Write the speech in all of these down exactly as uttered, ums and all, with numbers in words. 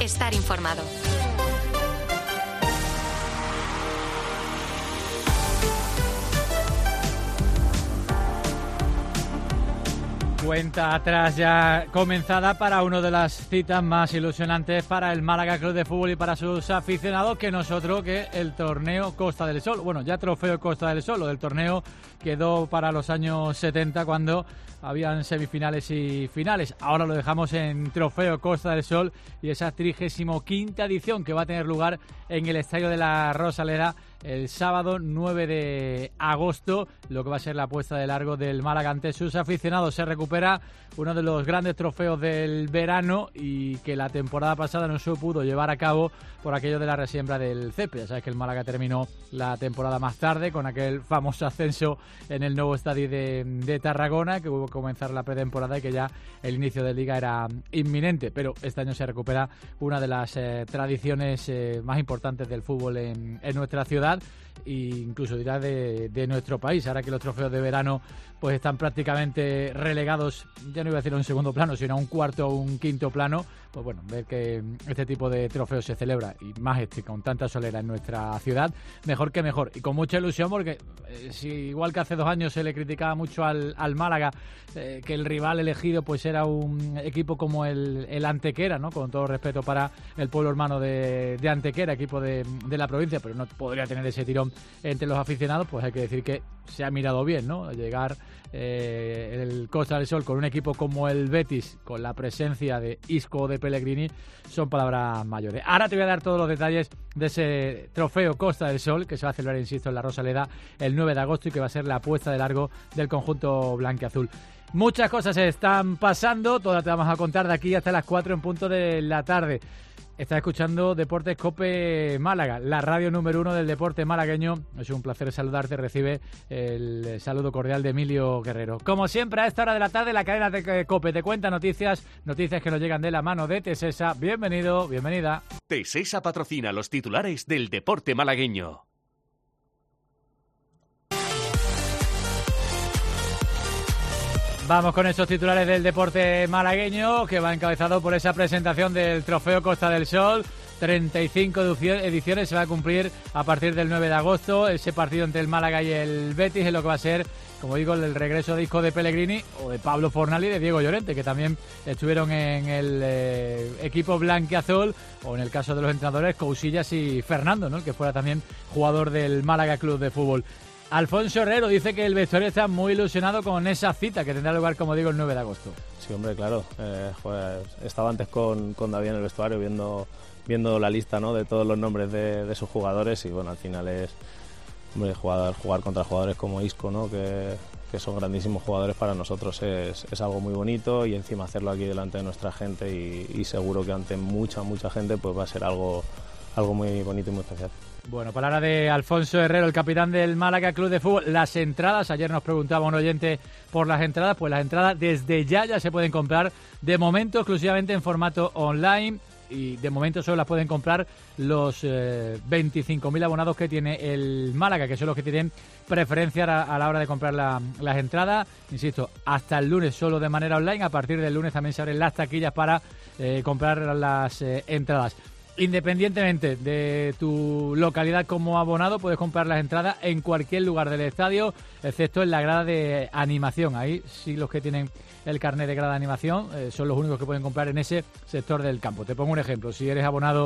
estar informado. Cuenta atrás ya comenzada para una de las citas más ilusionantes para el Málaga Club de Fútbol y para sus aficionados, que nosotros que el torneo Costa del Sol. Bueno, ya trofeo Costa del Sol, lo del torneo quedó para los años setenta cuando habían semifinales y finales. Ahora lo dejamos en trofeo Costa del Sol y esa trigésimo quinta edición que va a tener lugar en el Estadio de la Rosaleda el sábado nueve de agosto, lo que va a ser la puesta de largo del Málaga ante sus aficionados. Se recupera uno de los grandes trofeos del verano y que la temporada pasada no se pudo llevar a cabo por aquello de la resiembra del césped. Ya sabes que el Málaga terminó la temporada más tarde con aquel famoso ascenso en el nuevo estadio de, de Tarragona, que hubo que comenzar la pretemporada y que ya el inicio de Liga era inminente. Pero este año se recupera una de las eh, tradiciones eh, más importantes del fútbol en, en nuestra ciudad e incluso dirá de, de nuestro país. Ahora que los trofeos de verano pues están prácticamente relegados, ya no iba a decir a un segundo plano, sino a un cuarto o un quinto plano, pues bueno, ver que este tipo de trofeos se celebra, y más este, con tanta solera en nuestra ciudad, mejor que mejor, y con mucha ilusión, porque eh, si igual que hace dos años se le criticaba mucho al, al Málaga, eh, que el rival elegido pues era un equipo como el, el Antequera, ¿no? Con todo respeto para el pueblo hermano de, de Antequera, equipo de, de la provincia, pero no podría tener ese tirón entre los aficionados, pues hay que decir que se ha mirado bien, ¿no? Llegar eh, el Costa del Sol con un equipo como el Betis, con la presencia de Isco o de Pellegrini, son palabras mayores. Ahora te voy a dar todos los detalles de ese trofeo Costa del Sol, que se va a celebrar, insisto, en la Rosaleda el nueve de agosto y que va a ser la puesta de largo del conjunto blanquiazul. Muchas cosas se están pasando, todas te vamos a contar de aquí hasta las cuatro en punto de la tarde. Estás escuchando Deportes COPE Málaga, la radio número uno del deporte malagueño. Es un placer saludarte. Recibe el saludo cordial de Emilio Guerrero. Como siempre, a esta hora de la tarde, la cadena de COPE te cuenta noticias, noticias que nos llegan de la mano de Tesesa. Bienvenido, bienvenida. Tesesa patrocina los titulares del deporte malagueño. Vamos con esos titulares del deporte malagueño, que va encabezado por esa presentación del Trofeo Costa del Sol. treinta y cinco ediciones se va a cumplir a partir del nueve de agosto. Ese partido entre el Málaga y el Betis es lo que va a ser, como digo, el regreso de Isco, de Pellegrini o de Pablo Fornal y de Diego Llorente, que también estuvieron en el eh, equipo blanquiazul, o en el caso de los entrenadores, Cousillas y Fernando, ¿no? Que fuera también jugador del Málaga Club de Fútbol. Alfonso Herrero dice que el vestuario está muy ilusionado con esa cita que tendrá lugar, como digo, el nueve de agosto. Sí, hombre, claro. Eh, joder, estaba antes con, con David en el vestuario viendo, viendo la lista, ¿no?, de todos los nombres de, de sus jugadores, y bueno, al final es, hombre, jugar, jugar contra jugadores como Isco, ¿no?, que, que son grandísimos jugadores para nosotros, es, es algo muy bonito, y encima hacerlo aquí delante de nuestra gente y, y seguro que ante mucha, mucha gente pues va a ser algo, algo muy bonito y muy especial. Bueno, palabra de Alfonso Herrero, el capitán del Málaga Club de Fútbol. Las entradas, ayer nos preguntaba un oyente por las entradas, pues las entradas desde ya ya se pueden comprar, de momento exclusivamente en formato online, y de momento solo las pueden comprar los eh, veinticinco mil abonados que tiene el Málaga, que son los que tienen preferencia a, a la hora de comprar la, las entradas. Insisto, hasta el lunes solo de manera online. A partir del lunes también se abren las taquillas para eh, comprar las eh, entradas. Independientemente de tu localidad como abonado, puedes comprar las entradas en cualquier lugar del estadio, excepto en la grada de animación. Ahí sí, los que tienen el carnet de grada de animación eh, son los únicos que pueden comprar en ese sector del campo. Te pongo un ejemplo: si eres abonado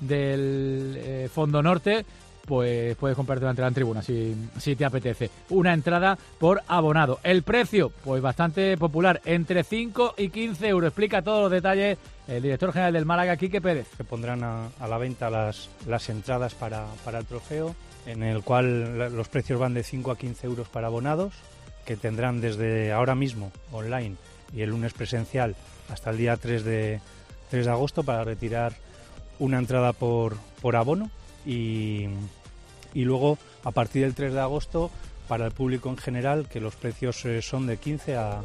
del eh, Fondo Norte, pues puedes comprarte una entrada en tribuna si, si te apetece. Una entrada por abonado. El precio, pues bastante popular, entre cinco y quince euros. Explica todos los detalles el director general del Málaga, Quique Pérez. Que pondrán a, a la venta las, las entradas para, para el trofeo, en el cual la, los precios van de cinco a quince euros para abonados, que tendrán desde ahora mismo online y el lunes presencial hasta el día tres de agosto para retirar una entrada por, por abono. Y, y luego a partir del tres de agosto para el público en general, que los precios eh, son de quince a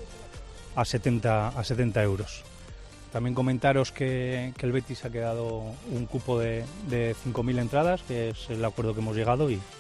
setenta euros. También comentaros que, que el Betis ha quedado un cupo de, de cinco mil entradas, que es el acuerdo que hemos llegado. Y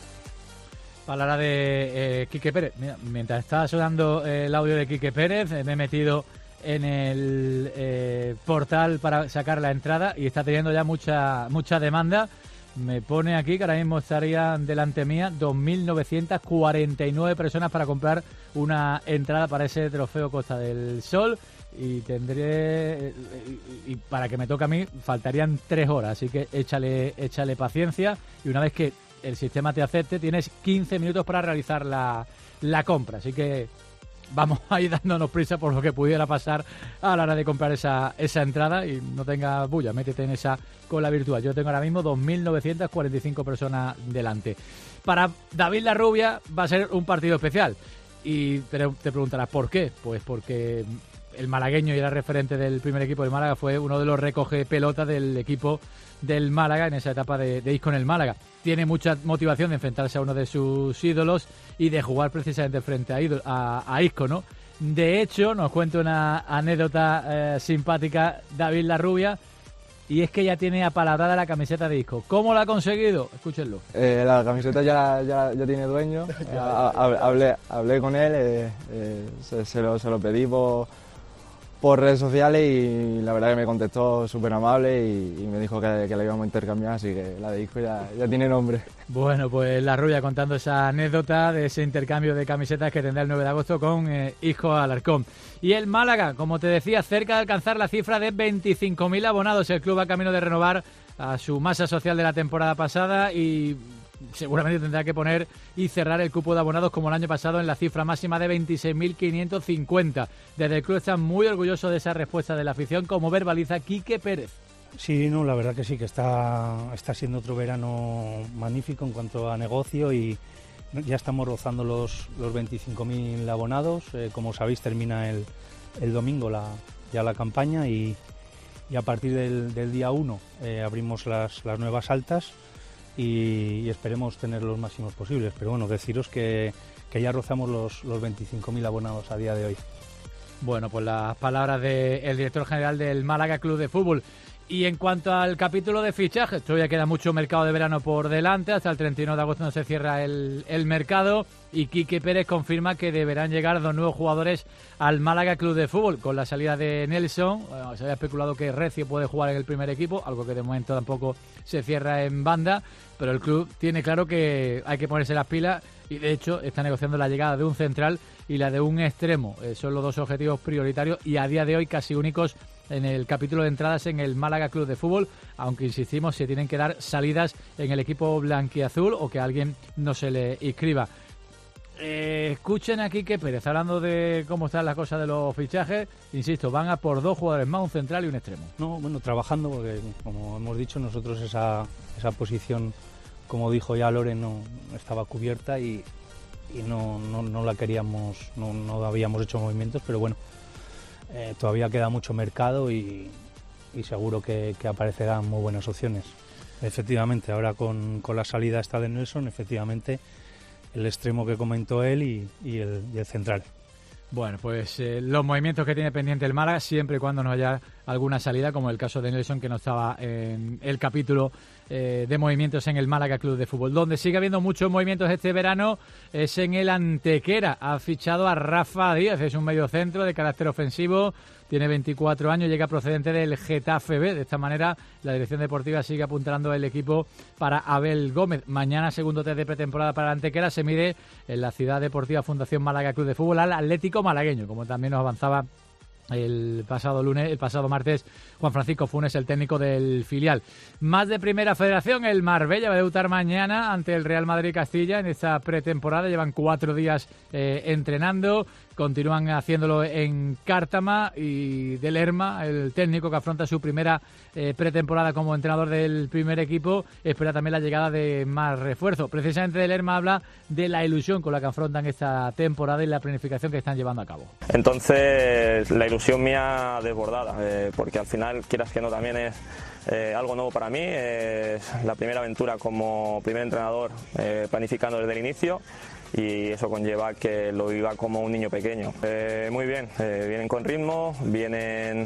palabra de eh, Quique Pérez. Mira, mientras estaba sonando el audio de Quique Pérez, eh, me he metido en el eh, portal para sacar la entrada y está teniendo ya mucha mucha demanda. Me pone aquí que ahora mismo estarían delante mía dos mil novecientas cuarenta y nueve personas para comprar una entrada para ese trofeo Costa del Sol y tendré y, y para que me toque a mí faltarían tres horas, así que échale échale paciencia y una vez que el sistema te acepte tienes quince minutos para realizar la, la compra, así que vamos a ir dándonos prisa por lo que pudiera pasar a la hora de comprar esa, esa entrada y no tengas bulla, métete en esa cola virtual. Yo tengo ahora mismo dos mil novecientas cuarenta y cinco personas delante. Para David Larrubia va a ser un partido especial y te, te preguntarás ¿por qué? Pues porque el malagueño y era referente del primer equipo del Málaga, fue uno de los recoge pelotas del equipo del Málaga en esa etapa de, de ir con el Málaga. Tiene mucha motivación de enfrentarse a uno de sus ídolos y de jugar precisamente frente a, ídolo, a, a Isco, ¿no? De hecho, nos cuenta una anécdota eh, simpática David Larrubia, y es que ya tiene apalabrada la camiseta de Isco. ¿Cómo la ha conseguido? Escúchenlo. Eh, la camiseta ya, ya, ya tiene dueño. eh, hablé, hablé con él, eh, eh, se, se, lo, se lo pedí por... por redes sociales y la verdad que me contestó súper amable y, y me dijo que, que la íbamos a intercambiar, así que la de Isco ya, ya tiene nombre. Bueno, pues Larrubia contando esa anécdota de ese intercambio de camisetas que tendrá el nueve de agosto con eh, Isco Alarcón. Y el Málaga, como te decía, cerca de alcanzar la cifra de veinticinco mil abonados. El club va camino de renovar a su masa social de la temporada pasada y seguramente tendrá que poner y cerrar el cupo de abonados como el año pasado en la cifra máxima de veintiséis mil quinientos cincuenta. Desde el club están muy orgullosos de esa respuesta de la afición, como verbaliza Quique Pérez. Sí, no, la verdad que sí, que está, está siendo otro verano magnífico en cuanto a negocio y ya estamos rozando los, los veinticinco mil abonados. Eh, como sabéis, termina el, el domingo la, ya la campaña y, y a partir del, del día uno eh, abrimos las, las nuevas altas. Y, y esperemos tener los máximos posibles. Pero bueno, deciros que, que ya rozamos los, los veinticinco mil abonados a día de hoy. Bueno, pues las palabras del director general del Málaga Club de Fútbol. Y en cuanto al capítulo de fichajes, todavía queda mucho mercado de verano por delante. Hasta el treinta y uno de agosto no se cierra el, el mercado. Y Quique Pérez confirma que deberán llegar dos nuevos jugadores al Málaga Club de Fútbol. Con la salida de Nelson, bueno, se había especulado que Recio puede jugar en el primer equipo, algo que de momento tampoco se cierra en banda. Pero el club tiene claro que hay que ponerse las pilas y de hecho está negociando la llegada de un central y la de un extremo. Eh, son los dos objetivos prioritarios y a día de hoy casi únicos en el capítulo de entradas en el Málaga Club de Fútbol, aunque insistimos, se tienen que dar salidas en el equipo blanquiazul o que alguien no se le inscriba. Eh, escuchen aquí que Pérez, hablando de cómo están las cosas de los fichajes, insisto, van a por dos jugadores más, un central y un extremo. No, bueno, trabajando, porque como hemos dicho, nosotros esa, esa posición, como dijo ya Loren, no estaba cubierta y, y no, no, no la queríamos, no, no habíamos hecho movimientos, pero bueno, eh, todavía queda mucho mercado y, y seguro que, que aparecerán muy buenas opciones. Efectivamente, ahora con, con la salida esta de Nelson, efectivamente, el extremo que comentó él y, y, el, y el central. Bueno, pues eh, los movimientos que tiene pendiente el Málaga, siempre y cuando no haya alguna salida, como el caso de Nelson, que no estaba en el capítulo eh, de movimientos en el Málaga Club de Fútbol. Donde sigue habiendo muchos movimientos este verano es en el Antequera. Ha fichado a Rafa Díaz, es un mediocentro de carácter ofensivo, tiene veinticuatro años, llega procedente del Getafe B. De esta manera, la dirección deportiva sigue apuntando el equipo para Abel Gómez. Mañana, segundo test de pretemporada para el Antequera, se mide en la Ciudad Deportiva Fundación Málaga Club de Fútbol al Atlético malagueño, como también nos avanzaba el pasado lunes, el pasado martes, Juan Francisco Funes, el técnico del filial. Más de Primera Federación, el Marbella va a debutar mañana ante el Real Madrid Castilla en esta pretemporada. Llevan cuatro días eh, entrenando, continúan haciéndolo en Cártama, y de Lerma, el técnico que afronta su primera eh, pretemporada como entrenador del primer equipo, espera también la llegada de más refuerzos. Precisamente de Lerma habla de la ilusión con la que afrontan esta temporada y la planificación que están llevando a cabo. Entonces, la ilusión mía desbordada, eh, porque al final, quieras que no, también es eh, algo nuevo para mí, es la primera aventura como primer entrenador, eh, planificando desde el inicio. y eso conlleva que lo viva como un niño pequeño. Eh, muy bien, eh, vienen con ritmo, vienen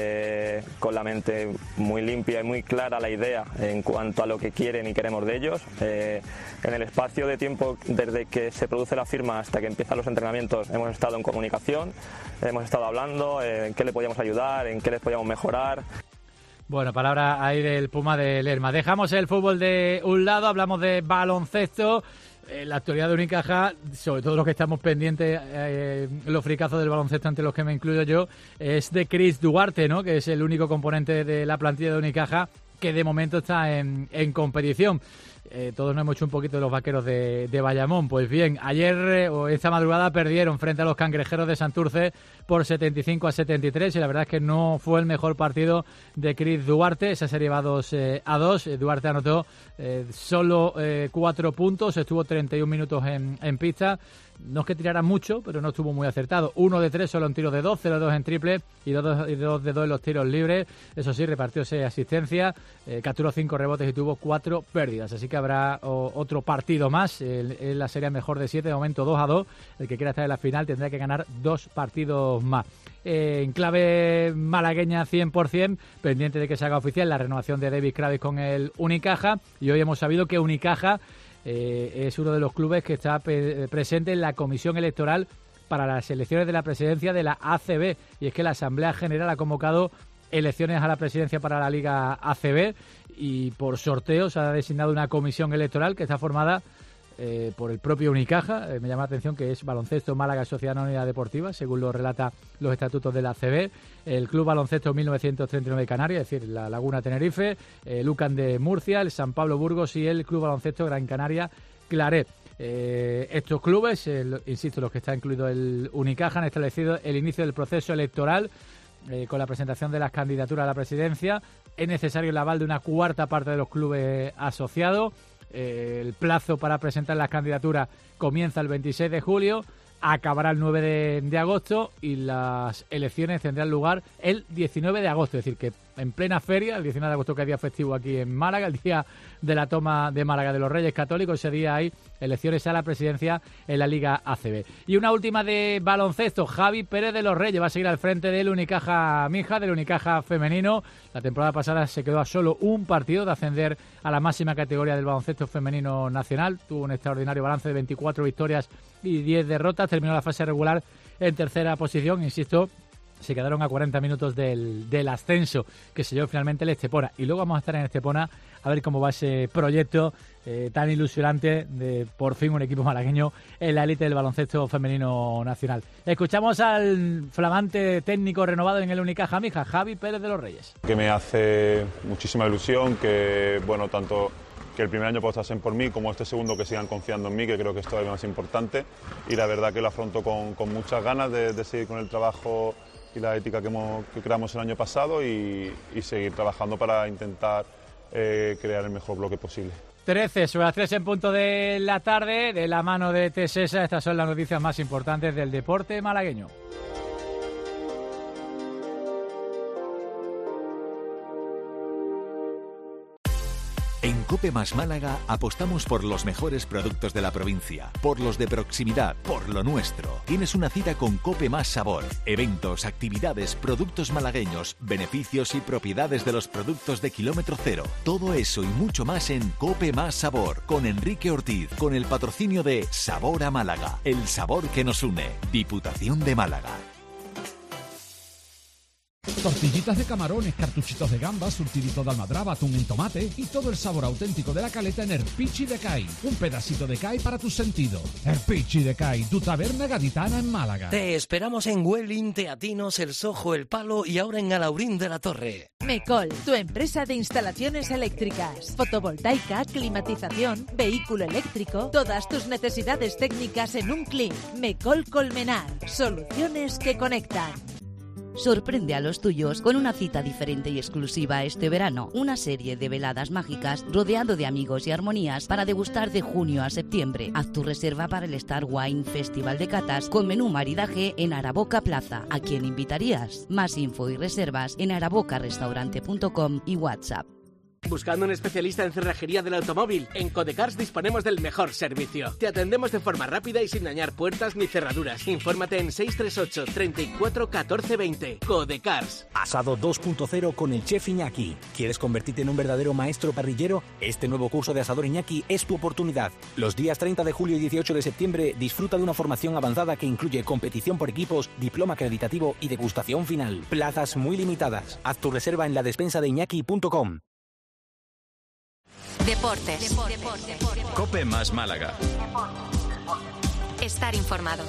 eh, con la mente muy limpia y muy clara la idea en cuanto a lo que quieren y queremos de ellos. Eh, en el espacio de tiempo desde que se produce la firma hasta que empiezan los entrenamientos hemos estado en comunicación, hemos estado hablando eh, en qué le podíamos ayudar, en qué les podíamos mejorar. Bueno, palabra ahí del Puma de Lerma. Dejamos el fútbol de un lado, hablamos de baloncesto. Eh, la actualidad de Unicaja, sobre todo los que estamos pendientes, eh, los fricazos del baloncesto, entre los que me incluyo yo, es de Chris Duarte, ¿no? Que es el único componente de la plantilla de Unicaja que de momento está en, en competición. Eh, todos nos hemos hecho un poquito de los vaqueros de, de Bayamón. Pues bien, ayer eh, o esta madrugada perdieron frente a los Cangrejeros de Santurce por setenta y cinco a setenta y tres y la verdad es que no fue el mejor partido de Chris Duarte. Esa serie va dos a dos. Duarte anotó eh, solo eh, cuatro puntos, estuvo treinta y un minutos en, en pista. No es que tirara mucho, pero no estuvo muy acertado. Uno de tres solo en tiros de dos, cero de dos en triple y dos de dos en los tiros libres. Eso sí, repartió seis asistencias, eh, capturó cinco rebotes y tuvo cuatro pérdidas. Así que habrá o, otro partido más. En la serie mejor de siete, de momento dos a dos. El que quiera estar en la final tendrá que ganar dos partidos más. Eh, en clave malagueña cien por ciento, pendiente de que se haga oficial la renovación de David Kravis con el Unicaja. Y hoy hemos sabido que Unicaja Eh, es uno de los clubes que está pe- presente en la comisión electoral para las elecciones de la presidencia de la A C B, y es que la Asamblea General ha convocado elecciones a la presidencia para la Liga A C B y por sorteo se ha designado una comisión electoral que está formada eh, por el propio Unicaja. Eh, me llama la atención que es Baloncesto Málaga Sociedad Anónima Deportiva, según lo relata los estatutos de la A C B, el Club Baloncesto mil novecientos treinta y nueve de Canarias, es decir, la Laguna Tenerife, el UCAN de Murcia, el San Pablo Burgos y el Club Baloncesto Gran Canaria Claret. Eh, estos clubes, el, insisto, los que está incluido el Unicaja, han establecido el inicio del proceso electoral eh, con la presentación de las candidaturas a la presidencia. Es necesario el aval de una cuarta parte de los clubes asociados. Eh, el plazo para presentar las candidaturas comienza el veintiséis de julio, acabará el nueve de, de agosto y las elecciones tendrán lugar el diecinueve de agosto, es decir, que en plena feria, el diecinueve de agosto, que es día festivo aquí en Málaga, el día de la toma de Málaga de los Reyes Católicos, ese día hay elecciones a la presidencia en la Liga A C B. Y una última de baloncesto, Javi Pérez de los Reyes va a seguir al frente del Unicaja Mija, del Unicaja femenino. La temporada pasada se quedó a solo un partido de ascender a la máxima categoría del baloncesto femenino nacional. Tuvo un extraordinario balance de veinticuatro victorias y diez derrotas. Terminó la fase regular en tercera posición, insisto. Se quedaron a cuarenta minutos del, del ascenso que se llevó finalmente el Estepona. Y luego vamos a estar en Estepona a ver cómo va ese proyecto eh, tan ilusionante de por fin un equipo malagueño en la élite del baloncesto femenino nacional. Escuchamos al flamante técnico renovado en el Unicaja Mija, Javi Pérez de los Reyes. Que me hace muchísima ilusión que, bueno, tanto que el primer año apostasen por mí como este segundo que sigan confiando en mí, que creo que es todavía más importante. Y la verdad que lo afronto con, con muchas ganas de, de seguir con el trabajo y la ética que, hemos, que creamos el año pasado y, y seguir trabajando para intentar eh, crear el mejor bloque posible. trece sobre las tres en punto de la tarde, de la mano de Tesesa. Estas son las noticias más importantes del deporte malagueño. En Cope Más Málaga apostamos por los mejores productos de la provincia, por los de proximidad, por lo nuestro. Tienes una cita con Cope Más Sabor. Eventos, actividades, productos malagueños, beneficios y propiedades de los productos de kilómetro cero. Todo eso y mucho más en Cope Más Sabor, con Enrique Ortiz, con el patrocinio de Sabor a Málaga, el sabor que nos une. Diputación de Málaga. Tortillitas de camarones, cartuchitos de gambas, surtidito de almadraba, atún en tomate y todo el sabor auténtico de la caleta en Erpichi de Cai. Un pedacito de Cai para tus sentidos. Erpichi de Cai, tu taberna gaditana en Málaga. Te esperamos en Welling, Teatinos, El Sojo, El Palo y ahora en Alaurín de la Torre. Mecol, tu empresa de instalaciones eléctricas, fotovoltaica, climatización, vehículo eléctrico, todas tus necesidades técnicas en un clic. Mecol Colmenar, soluciones que conectan. Sorprende a los tuyos con una cita diferente y exclusiva este verano. Una serie de veladas mágicas rodeado de amigos y armonías para degustar de junio a septiembre. Haz tu reserva para el Star Wine Festival de Catas con menú maridaje en Araboca Plaza. ¿A quién invitarías? Más info y reservas en araboca restaurante punto com y WhatsApp. Buscando un especialista en cerrajería del automóvil, en Codecars disponemos del mejor servicio. Te atendemos de forma rápida y sin dañar puertas ni cerraduras. Infórmate en seis tres ocho, treinta y cuatro, catorce, veinte. Codecars. Asado dos punto cero con el chef Iñaki. ¿Quieres convertirte en un verdadero maestro parrillero? Este nuevo curso de Asador Iñaki es tu oportunidad. Los días treinta de julio y dieciocho de septiembre disfruta de una formación avanzada que incluye competición por equipos, diploma acreditativo y degustación final. Plazas muy limitadas. Haz tu reserva en la despensa de iñaki punto com. Deportes. Deportes. Cope más Málaga. Estar informado.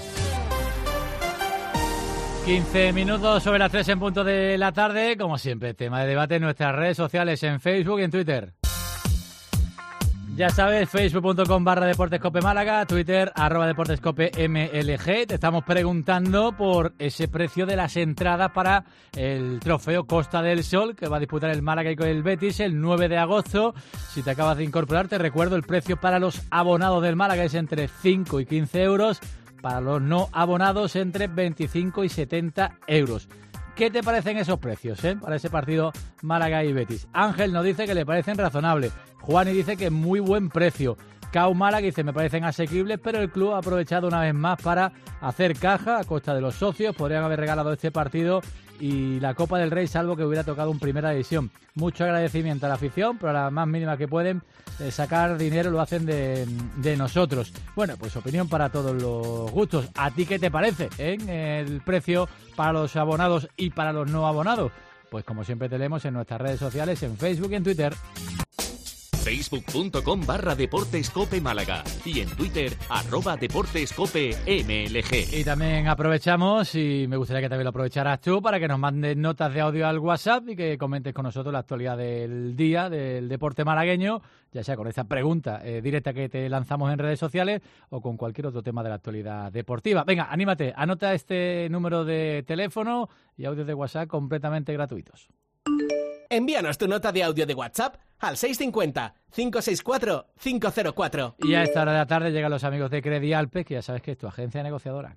quince minutos sobre las tres en punto de la tarde. Como siempre, tema de debate en nuestras redes sociales, en Facebook y en Twitter. Ya sabes, facebook punto com barra Deportescope Málaga, Twitter, arroba Deportescope M L G. Te estamos preguntando por ese precio de las entradas para el trofeo Costa del Sol, que va a disputar el Málaga y con el Betis el nueve de agosto. Si te acabas de incorporar, te recuerdo, el precio para los abonados del Málaga es entre cinco y quince euros, para los no abonados entre veinticinco y setenta euros. ¿Qué te parecen esos precios eh, para ese partido Málaga y Betis? Ángel nos dice que le parecen razonables. Juani dice que muy buen precio. Cau Málaga dice me parecen asequibles, pero el club ha aprovechado una vez más para hacer caja a costa de los socios. Podrían haber regalado este partido y la Copa del Rey, salvo que hubiera tocado en primera división. Mucho agradecimiento a la afición, pero a la más mínima que pueden eh, sacar dinero lo hacen de, de nosotros. Bueno, pues opinión para todos los gustos. ¿A ti qué te parece eh, el precio para los abonados y para los no abonados? Pues como siempre te leemos en nuestras redes sociales, en Facebook y en Twitter. facebook punto com barra Deportescope Málaga y en Twitter, arroba Deportescope M L G. Y también aprovechamos, y me gustaría que también lo aprovecharas tú, para que nos mandes notas de audio al WhatsApp y que comentes con nosotros la actualidad del día del deporte malagueño, ya sea con esa pregunta eh, directa que te lanzamos en redes sociales o con cualquier otro tema de la actualidad deportiva. Venga, anímate, anota este número de teléfono y audios de WhatsApp completamente gratuitos. Envíanos tu nota de audio de WhatsApp al seis cinco cero, cinco seis cuatro, cinco cero cuatro. Y a esta hora de la tarde llegan los amigos de Credialpes, que ya sabes que es tu agencia negociadora.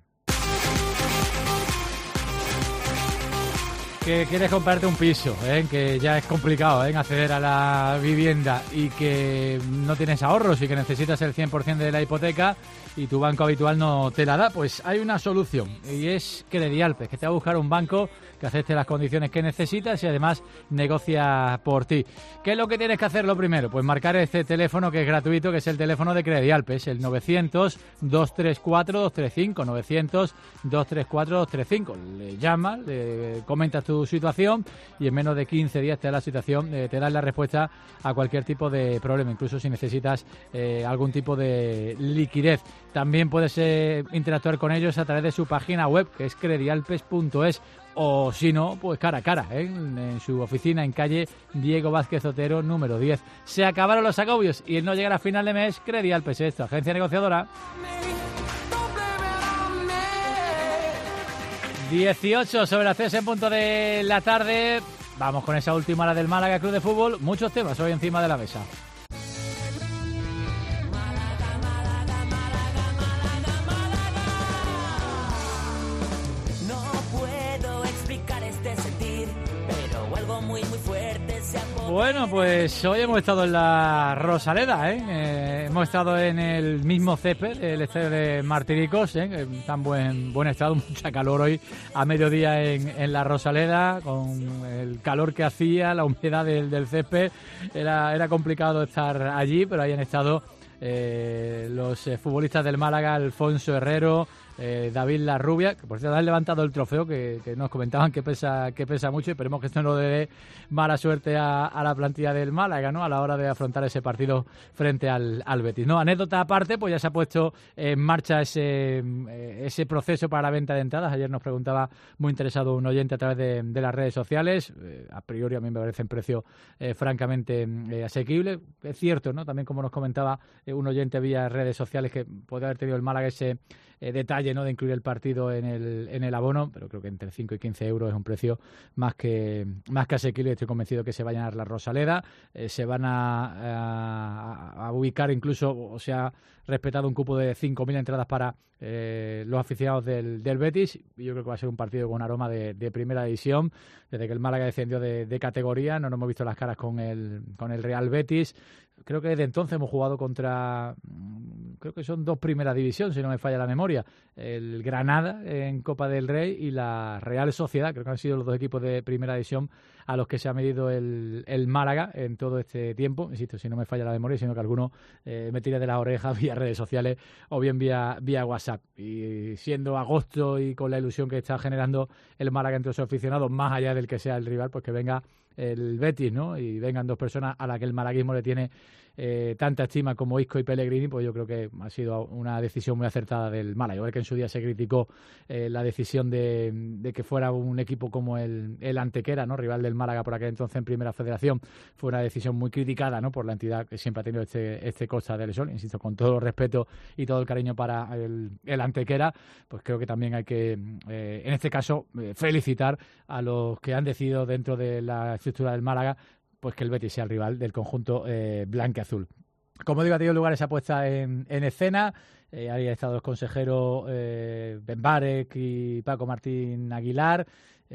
Que quieres comprarte un piso, ¿eh? Que ya es complicado ¿eh? acceder a la vivienda y que no tienes ahorros y que necesitas el cien por ciento de la hipoteca y tu banco habitual no te la da, pues hay una solución y es Credialpes, que te va a buscar un banco que acepte las condiciones que necesitas y además negocia por ti. ¿Qué es lo que tienes que hacer lo primero? Pues marcar este teléfono que es gratuito, que es el teléfono de Credialpes, el novecientos, dos tres cuatro, dos tres cinco, novecientos, dos tres cuatro, dos tres cinco. Le llamas, le comentas tu situación y en menos de quince días te da la situación, eh, te dan la respuesta a cualquier tipo de problema, incluso si necesitas eh, algún tipo de liquidez. También puedes eh, interactuar con ellos a través de su página web, que es credialpes punto es, o si no, pues cara a cara, ¿eh? en, en su oficina en calle Diego Vázquez Otero, número diez. Se acabaron los agobios y el no llegar a final de mes, Credialpes es tu agencia negociadora. dieciocho sobre las tres en punto de la tarde. Vamos con esa última hora del Málaga Club de Fútbol. Muchos temas hoy encima de la mesa. Bueno, pues hoy hemos estado en la Rosaleda, ¿eh? Eh, hemos estado en el mismo césped, el estadio de Martiricos, ¿eh? Está en buen, buen estado, mucha calor hoy a mediodía en, en la Rosaleda, con el calor que hacía, la humedad del, del césped, era, era complicado estar allí, pero ahí han estado eh, los eh, futbolistas del Málaga, Alfonso Herrero, Eh, David Larrubia, que por cierto han levantado el trofeo que, que nos comentaban que pesa que pesa mucho y esperemos que esto no le dé mala suerte a, a la plantilla del Málaga, ¿no? A la hora de afrontar ese partido frente al, al Betis, ¿no? Anécdota aparte, pues ya se ha puesto en marcha ese, ese proceso para la venta de entradas. Ayer nos preguntaba muy interesado un oyente a través de, de las redes sociales. Eh, a priori a mí me parece un precio eh, francamente eh, asequible. Es cierto, ¿no? También como nos comentaba eh, un oyente vía redes sociales que puede haber tenido el Málaga ese eh, detalle, ¿no?, de incluir el partido en el, en el abono, pero creo que entre cinco y quince euros es un precio más que, más que asequible. Estoy convencido que se va a llenar la Rosaleda, eh, se van a, a, a ubicar incluso, o sea, respetado un cupo de cinco mil entradas para eh, los aficionados del, del Betis. Y yo creo que va a ser un partido con aroma de, de primera división. Desde que el Málaga descendió de, de categoría, no nos hemos visto las caras con el, con el Real Betis. Creo que desde entonces hemos jugado contra, creo que son dos primera división, si no me falla la memoria, el Granada en Copa del Rey y la Real Sociedad. Creo que han sido los dos equipos de primera división a los que se ha medido el, el Málaga en todo este tiempo. Insisto, si no me falla la memoria, sino que alguno eh, me tire de las orejas vía redes sociales o bien vía, vía WhatsApp. Y siendo agosto y con la ilusión que está generando el Málaga entre sus aficionados, más allá del que sea el rival, pues que venga el Betis, ¿no? Y vengan dos personas a las que el malaguismo le tiene eh, tanta estima como Isco y Pellegrini, pues yo creo que ha sido una decisión muy acertada del Málaga. Igual que en su día se criticó eh, la decisión de, de que fuera un equipo como el, el Antequera, ¿no?, rival del Málaga por aquel entonces en Primera Federación, fue una decisión muy criticada, ¿no?, por la entidad que siempre ha tenido este, este Costa del Sol. Insisto, con todo el respeto y todo el cariño para el, el Antequera, pues creo que también hay que, eh, en este caso, eh, felicitar a los que han decidido dentro de la estructura del Málaga, pues que el Betis sea el rival del conjunto eh, blanquiazul. Como digo, ha tenido lugar esa puesta en, en escena. Eh, ahí han estado los consejeros eh, Benbarek y Paco Martín Aguilar,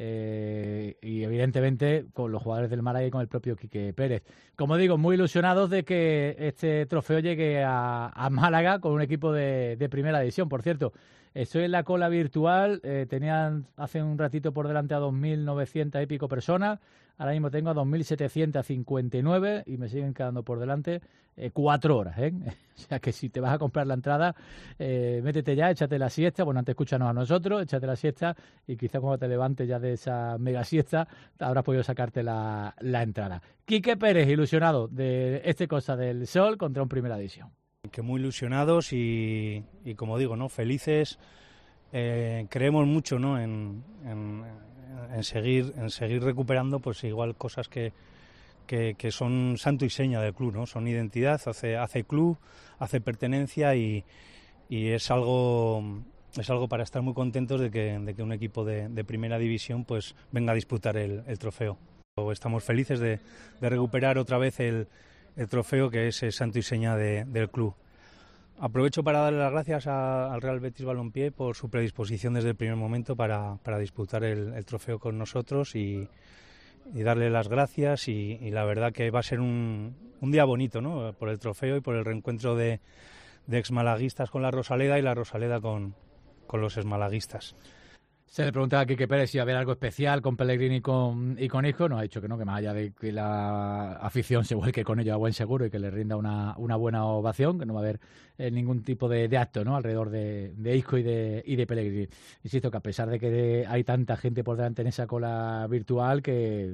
eh, y evidentemente con los jugadores del Málaga y con el propio Quique Pérez. Como digo, muy ilusionados de que este trofeo llegue a, a Málaga con un equipo de, de primera división. Por cierto, estoy en la cola virtual, eh, tenían hace un ratito por delante a dos mil novecientas y pico personas, ahora mismo tengo a dos mil setecientas cincuenta y nueve y me siguen quedando por delante eh, cuatro horas, ¿eh? O sea que si te vas a comprar la entrada, eh, métete ya, échate la siesta, bueno, antes escúchanos a nosotros, échate la siesta y quizá cuando te levantes ya de esa mega siesta habrás podido sacarte la, la entrada. Quique Pérez, ilusionado de este Costa del Sol contra un Primera División. Que muy ilusionados y, y como digo, ¿no?, felices. Eh, creemos mucho, ¿no?, en, en, en seguir en seguir recuperando, pues igual cosas que, que, que son santo y seña del club, ¿no? Son identidad, hace hace club, hace pertenencia y, y es algo es algo para estar muy contentos de que, de que un equipo de, de primera división pues venga a disputar el, el trofeo. Estamos felices de, de recuperar otra vez el el trofeo que es el santo y seña de, del club. Aprovecho para darle las gracias a, al Real Betis Balompié por su predisposición desde el primer momento para, para disputar el, el trofeo con nosotros y, y darle las gracias y, y la verdad que va a ser un, un día bonito, ¿no?, por el trofeo y por el reencuentro de, de exmalaguistas con la Rosaleda y la Rosaleda con, con los exmalaguistas. Se le preguntaba a Quique Pérez si iba a haber algo especial con Pellegrini y con, y con Isco. Nos ha dicho que no, que más allá de que la afición se vuelque con ellos a buen seguro y que le rinda una, una buena ovación, que no va a haber eh, ningún tipo de, de acto, ¿no?, alrededor de, de Isco y de, y de Pellegrini. Insisto que a pesar de que de, hay tanta gente por delante en esa cola virtual, que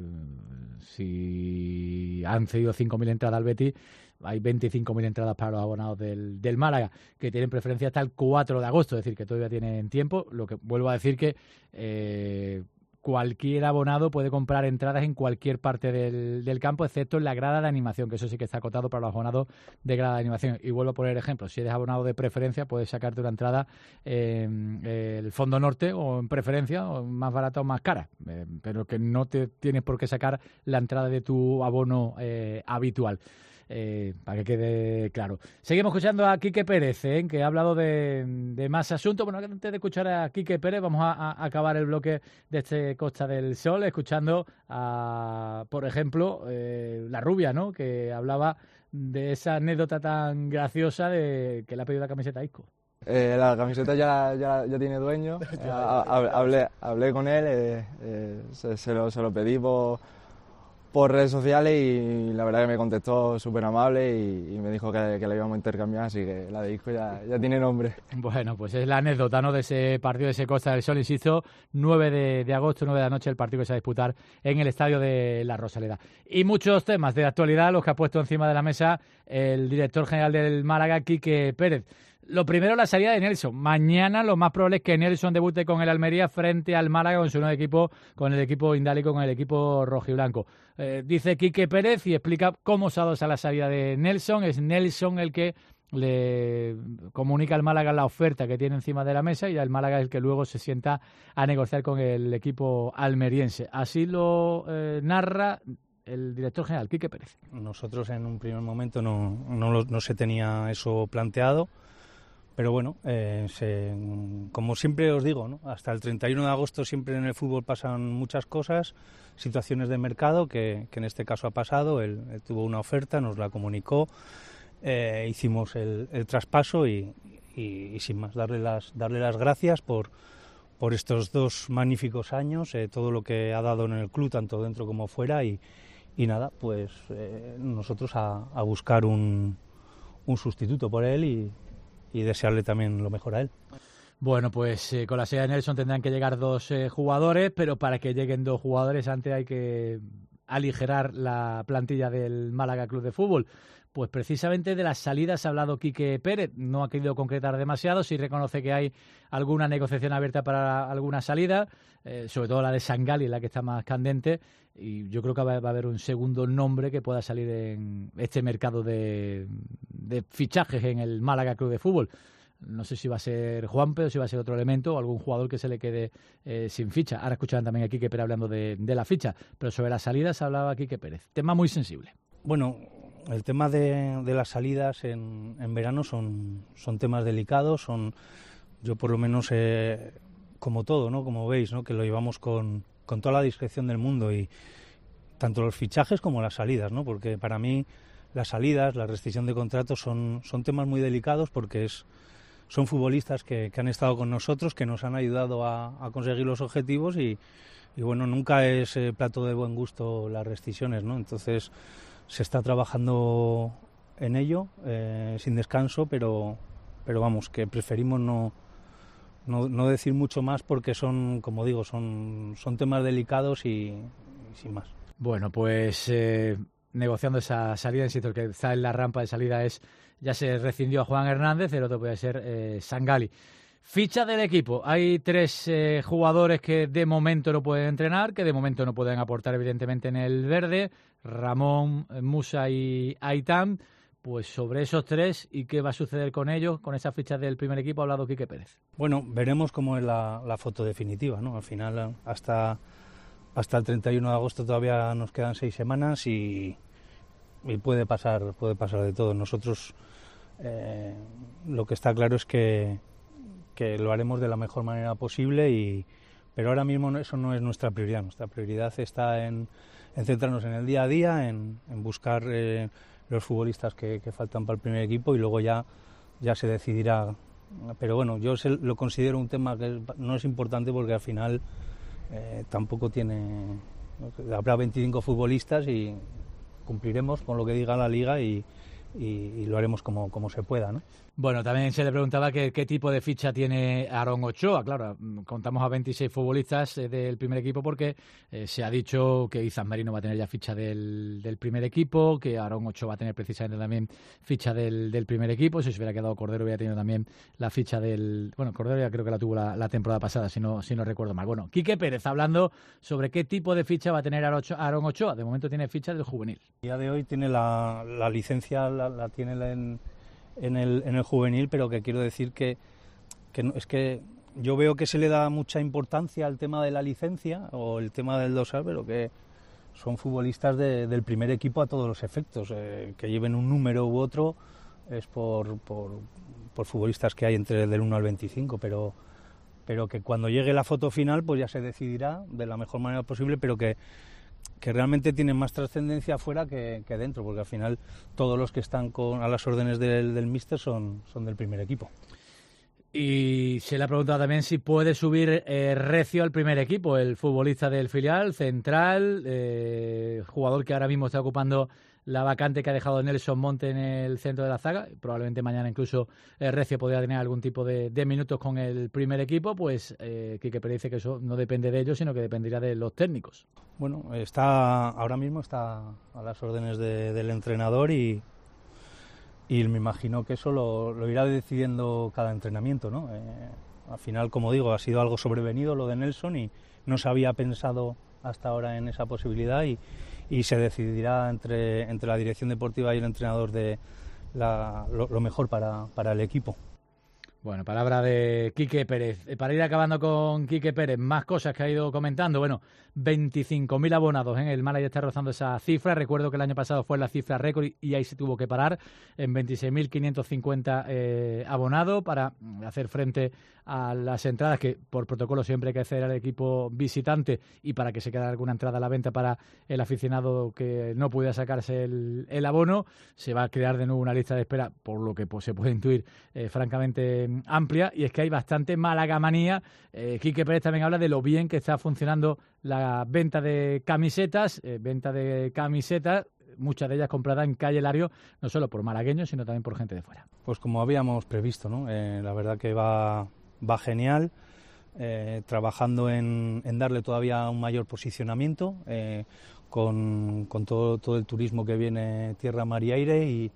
si han cedido cinco mil entradas al Betis, hay veinticinco mil entradas para los abonados del, del Málaga, que tienen preferencia hasta el cuatro de agosto, es decir, que todavía tienen tiempo. Lo que vuelvo a decir que eh, cualquier abonado puede comprar entradas en cualquier parte del, del campo, excepto en la grada de animación, que eso sí que está acotado para los abonados de grada de animación. Y vuelvo a poner ejemplos: si eres abonado de preferencia, puedes sacarte una entrada en eh, el Fondo Norte o en preferencia, o más barata o más cara, eh, pero que no te tienes por qué sacar la entrada de tu abono eh, habitual. Eh, para que quede claro. Seguimos escuchando a Quique Pérez, ¿eh?, que ha hablado de, de más asuntos. Bueno, antes de escuchar a Quique Pérez, vamos a, a acabar el bloque de este Costa del Sol escuchando a, por ejemplo, eh, la Rubia, ¿no?, que hablaba de esa anécdota tan graciosa de que le ha pedido la camiseta a Isco. Eh, la camiseta ya, ya, ya tiene dueño. Eh, hablé, hablé con él, eh, eh, se, se, lo, se lo pedí por... por redes sociales y la verdad que me contestó súper amable y, y me dijo que, que la íbamos a intercambiar, así que la de Isco ya, ya tiene nombre. Bueno, pues es la anécdota, ¿no?, de ese partido, de ese Costa del Sol, insisto, nueve de agosto, nueve de la noche, el partido que se va a disputar en el estadio de la Rosaleda. Y muchos temas de actualidad los que ha puesto encima de la mesa el director general del Málaga, Quique Pérez. Lo primero, la salida de Nelson. Mañana lo más probable es que Nelson debute con el Almería frente al Málaga con su nuevo equipo, con el equipo indálico, con el equipo rojiblanco. Eh, dice Quique Pérez y explica cómo se ha dado esa la salida de Nelson. Es Nelson el que le comunica al Málaga la oferta que tiene encima de la mesa y el Málaga es el que luego se sienta a negociar con el equipo almeriense. Así lo eh, narra el director general, Quique Pérez. Nosotros en un primer momento no, no, lo, no se tenía eso planteado, pero bueno, eh, se, como siempre os digo, ¿no? Hasta el treinta y uno de agosto siempre en el fútbol pasan muchas cosas, situaciones de mercado que, que en este caso ha pasado. Él, él tuvo una oferta, nos la comunicó, eh, hicimos el, el traspaso y, y, y sin más, darle las, darle las gracias por, por estos dos magníficos años, eh, todo lo que ha dado en el club, tanto dentro como fuera, y Y nada, pues eh, nosotros a, a buscar un, un sustituto por él y, y desearle también lo mejor a él. Bueno, pues eh, con la salida de Nelson tendrán que llegar dos eh, jugadores, pero para que lleguen dos jugadores antes hay que aligerar la plantilla del Málaga Club de Fútbol. Pues precisamente de las salidas ha hablado Quique Pérez, no ha querido concretar demasiado, sí reconoce que hay alguna negociación abierta para alguna salida, eh, sobre todo la de Sangali, la que está más candente, y yo creo que va, va a haber un segundo nombre que pueda salir en este mercado de, de fichajes en el Málaga Club de Fútbol. No sé si va a ser Juanpe o si va a ser otro elemento o algún jugador que se le quede eh, sin ficha. Ahora escucharán también a Quique Pérez hablando de, de la ficha, pero sobre las salidas hablaba Quique Pérez. Tema muy sensible. Bueno, el tema de, de las salidas en, en verano son, son temas delicados, son, yo por lo menos, eh, como todo, ¿no? Como veis, ¿no? Que lo llevamos con, con toda la discreción del mundo, y tanto los fichajes como las salidas, ¿no? Porque para mí las salidas, la rescisión de contratos son, son temas muy delicados, porque es, son futbolistas que, que han estado con nosotros, que nos han ayudado a, a conseguir los objetivos, y, y bueno, nunca es eh, plato de buen gusto las rescisiones, ¿no? Entonces se está trabajando en ello, eh, sin descanso, pero, pero vamos, que preferimos no, no, no decir mucho más, porque son, como digo, son, son temas delicados y, y sin más. Bueno, pues eh, negociando esa salida, insisto, el que está en la rampa de salida es, ya se rescindió a Juan Hernández, el otro puede ser eh, Sangali. Ficha del equipo. Hay tres eh, jugadores que de momento no pueden entrenar, que de momento no pueden aportar evidentemente en el verde. Ramón, Musa y Aitán. Pues sobre esos tres y qué va a suceder con ellos, con esas fichas del primer equipo, ha hablado Quique Pérez. Bueno, veremos cómo es la, la foto definitiva, ¿no? Al final, hasta, hasta el treinta y uno de agosto todavía nos quedan seis semanas y, y puede pasar, puede pasar de todo. Nosotros eh, lo que está claro es que que lo haremos de la mejor manera posible, y pero ahora mismo eso no es nuestra prioridad. Nuestra prioridad está en, en centrarnos en el día a día, en, en buscar eh, los futbolistas que, que faltan para el primer equipo, y luego ya, ya se decidirá. Pero bueno, yo se, lo considero un tema que no es importante, porque al final eh, tampoco tiene... Habrá veinticinco futbolistas y cumpliremos con lo que diga la Liga, y, y, y lo haremos como, como se pueda, ¿no? Bueno, también se le preguntaba que, qué tipo de ficha tiene Aarón Ochoa. Claro, contamos a veintiséis futbolistas eh, del primer equipo, porque eh, se ha dicho que Izan Marino va a tener ya ficha del, del primer equipo, que Aarón Ochoa va a tener precisamente también ficha del, del primer equipo. Si se hubiera quedado Cordero, hubiera tenido también la ficha del... Bueno, Cordero ya creo que la tuvo la, la temporada pasada, si no, si no recuerdo mal. Bueno, Quique Pérez hablando sobre qué tipo de ficha va a tener Aarón Ochoa. De momento tiene ficha del juvenil. El día de hoy tiene la, la licencia, la, la tiene en... En el, en el juvenil, pero que quiero decir que, que no, es que yo veo que se le da mucha importancia al tema de la licencia o el tema del dorsal, pero que son futbolistas de, del primer equipo a todos los efectos. Eh, que lleven un número u otro es por, por, por futbolistas que hay entre del uno al veinticinco, pero, pero que cuando llegue la foto final pues ya se decidirá de la mejor manera posible, pero que que realmente tienen más trascendencia afuera que, que dentro, porque al final todos los que están con, a las órdenes del, del míster son, son del primer equipo. Y se le ha preguntado también si puede subir eh, Recio al primer equipo, el futbolista del filial, central, eh, jugador que ahora mismo está ocupando la vacante que ha dejado Nelson Monte en el centro de la zaga. Probablemente mañana incluso eh, Recio podría tener algún tipo de, de minutos con el primer equipo. Pues eh, Quique Pérez dice que eso no depende de ellos, sino que dependería de los técnicos. Bueno, está ahora mismo está a las órdenes de, del entrenador, y, y me imagino que eso lo, lo irá decidiendo cada entrenamiento, ¿no? Eh, al final, como digo, ha sido algo sobrevenido lo de Nelson, y no se había pensado hasta ahora en esa posibilidad, y y se decidirá entre, entre la dirección deportiva y el entrenador de, la, lo, lo mejor para, para el equipo. Bueno, palabra de Quique Pérez. Para ir acabando con Quique Pérez, más cosas que ha ido comentando. Bueno, veinticinco mil abonados en el Málaga, está rozando esa cifra. Recuerdo que el año pasado fue la cifra récord y ahí se tuvo que parar en veintiséis mil quinientos cincuenta eh, abonados para hacer frente a las entradas que por protocolo siempre hay que hacer al equipo visitante y para que se quede alguna entrada a la venta para el aficionado que no pudiera sacarse el, el abono. Se va a crear de nuevo una lista de espera, por lo que pues, se puede intuir eh, francamente amplia, y es que hay bastante malagamanía. Eh, Quique Pérez también habla de lo bien que está funcionando la venta de camisetas, eh, venta de camisetas, muchas de ellas compradas en calle Lario, no solo por malagueños, sino también por gente de fuera. Pues como habíamos previsto, ¿no? Eh, la verdad que va, va genial, eh, trabajando en, en darle todavía un mayor posicionamiento, eh, con, con todo, todo el turismo que viene tierra, mar y aire, y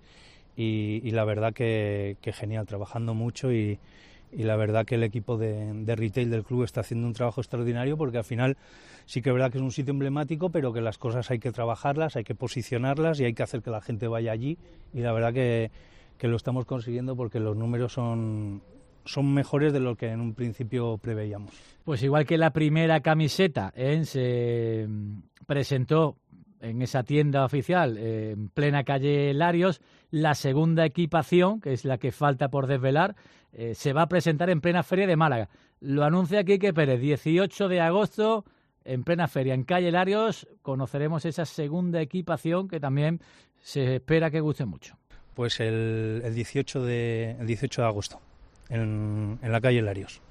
Y, y la verdad que, que genial, trabajando mucho y, y la verdad que el equipo de, de retail del club está haciendo un trabajo extraordinario, porque al final sí que es verdad que es un sitio emblemático, pero que las cosas hay que trabajarlas, hay que posicionarlas y hay que hacer que la gente vaya allí, y la verdad que, que lo estamos consiguiendo porque los números son, son mejores de lo que en un principio preveíamos. Pues igual que la primera camiseta ¿eh? se presentó en esa tienda oficial eh, en plena calle Larios, la segunda equipación, que es la que falta por desvelar, eh, se va a presentar en plena Feria de Málaga. Lo anuncia Quique Pérez, dieciocho de agosto, en plena feria, en calle Larios, conoceremos esa segunda equipación que también se espera que guste mucho. Pues el, el, dieciocho, de, el dieciocho de agosto, en, en la calle Larios.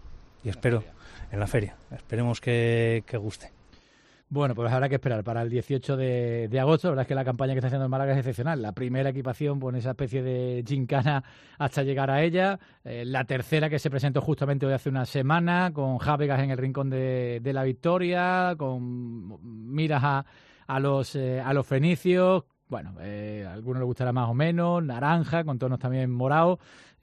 Y espero, en la feria, esperemos que, que guste. Bueno, pues habrá que esperar para el dieciocho de, de agosto. La verdad es que la campaña que está haciendo el Málaga es excepcional. La primera equipación, pues esa especie de gincana hasta llegar a ella. Eh, la tercera, que se presentó justamente hoy hace una semana, con Jávegas en el rincón de, de la victoria, con miras a, a, los, eh, a los fenicios. Bueno, eh, a algunos les gustará más o menos, naranja, con tonos también morados.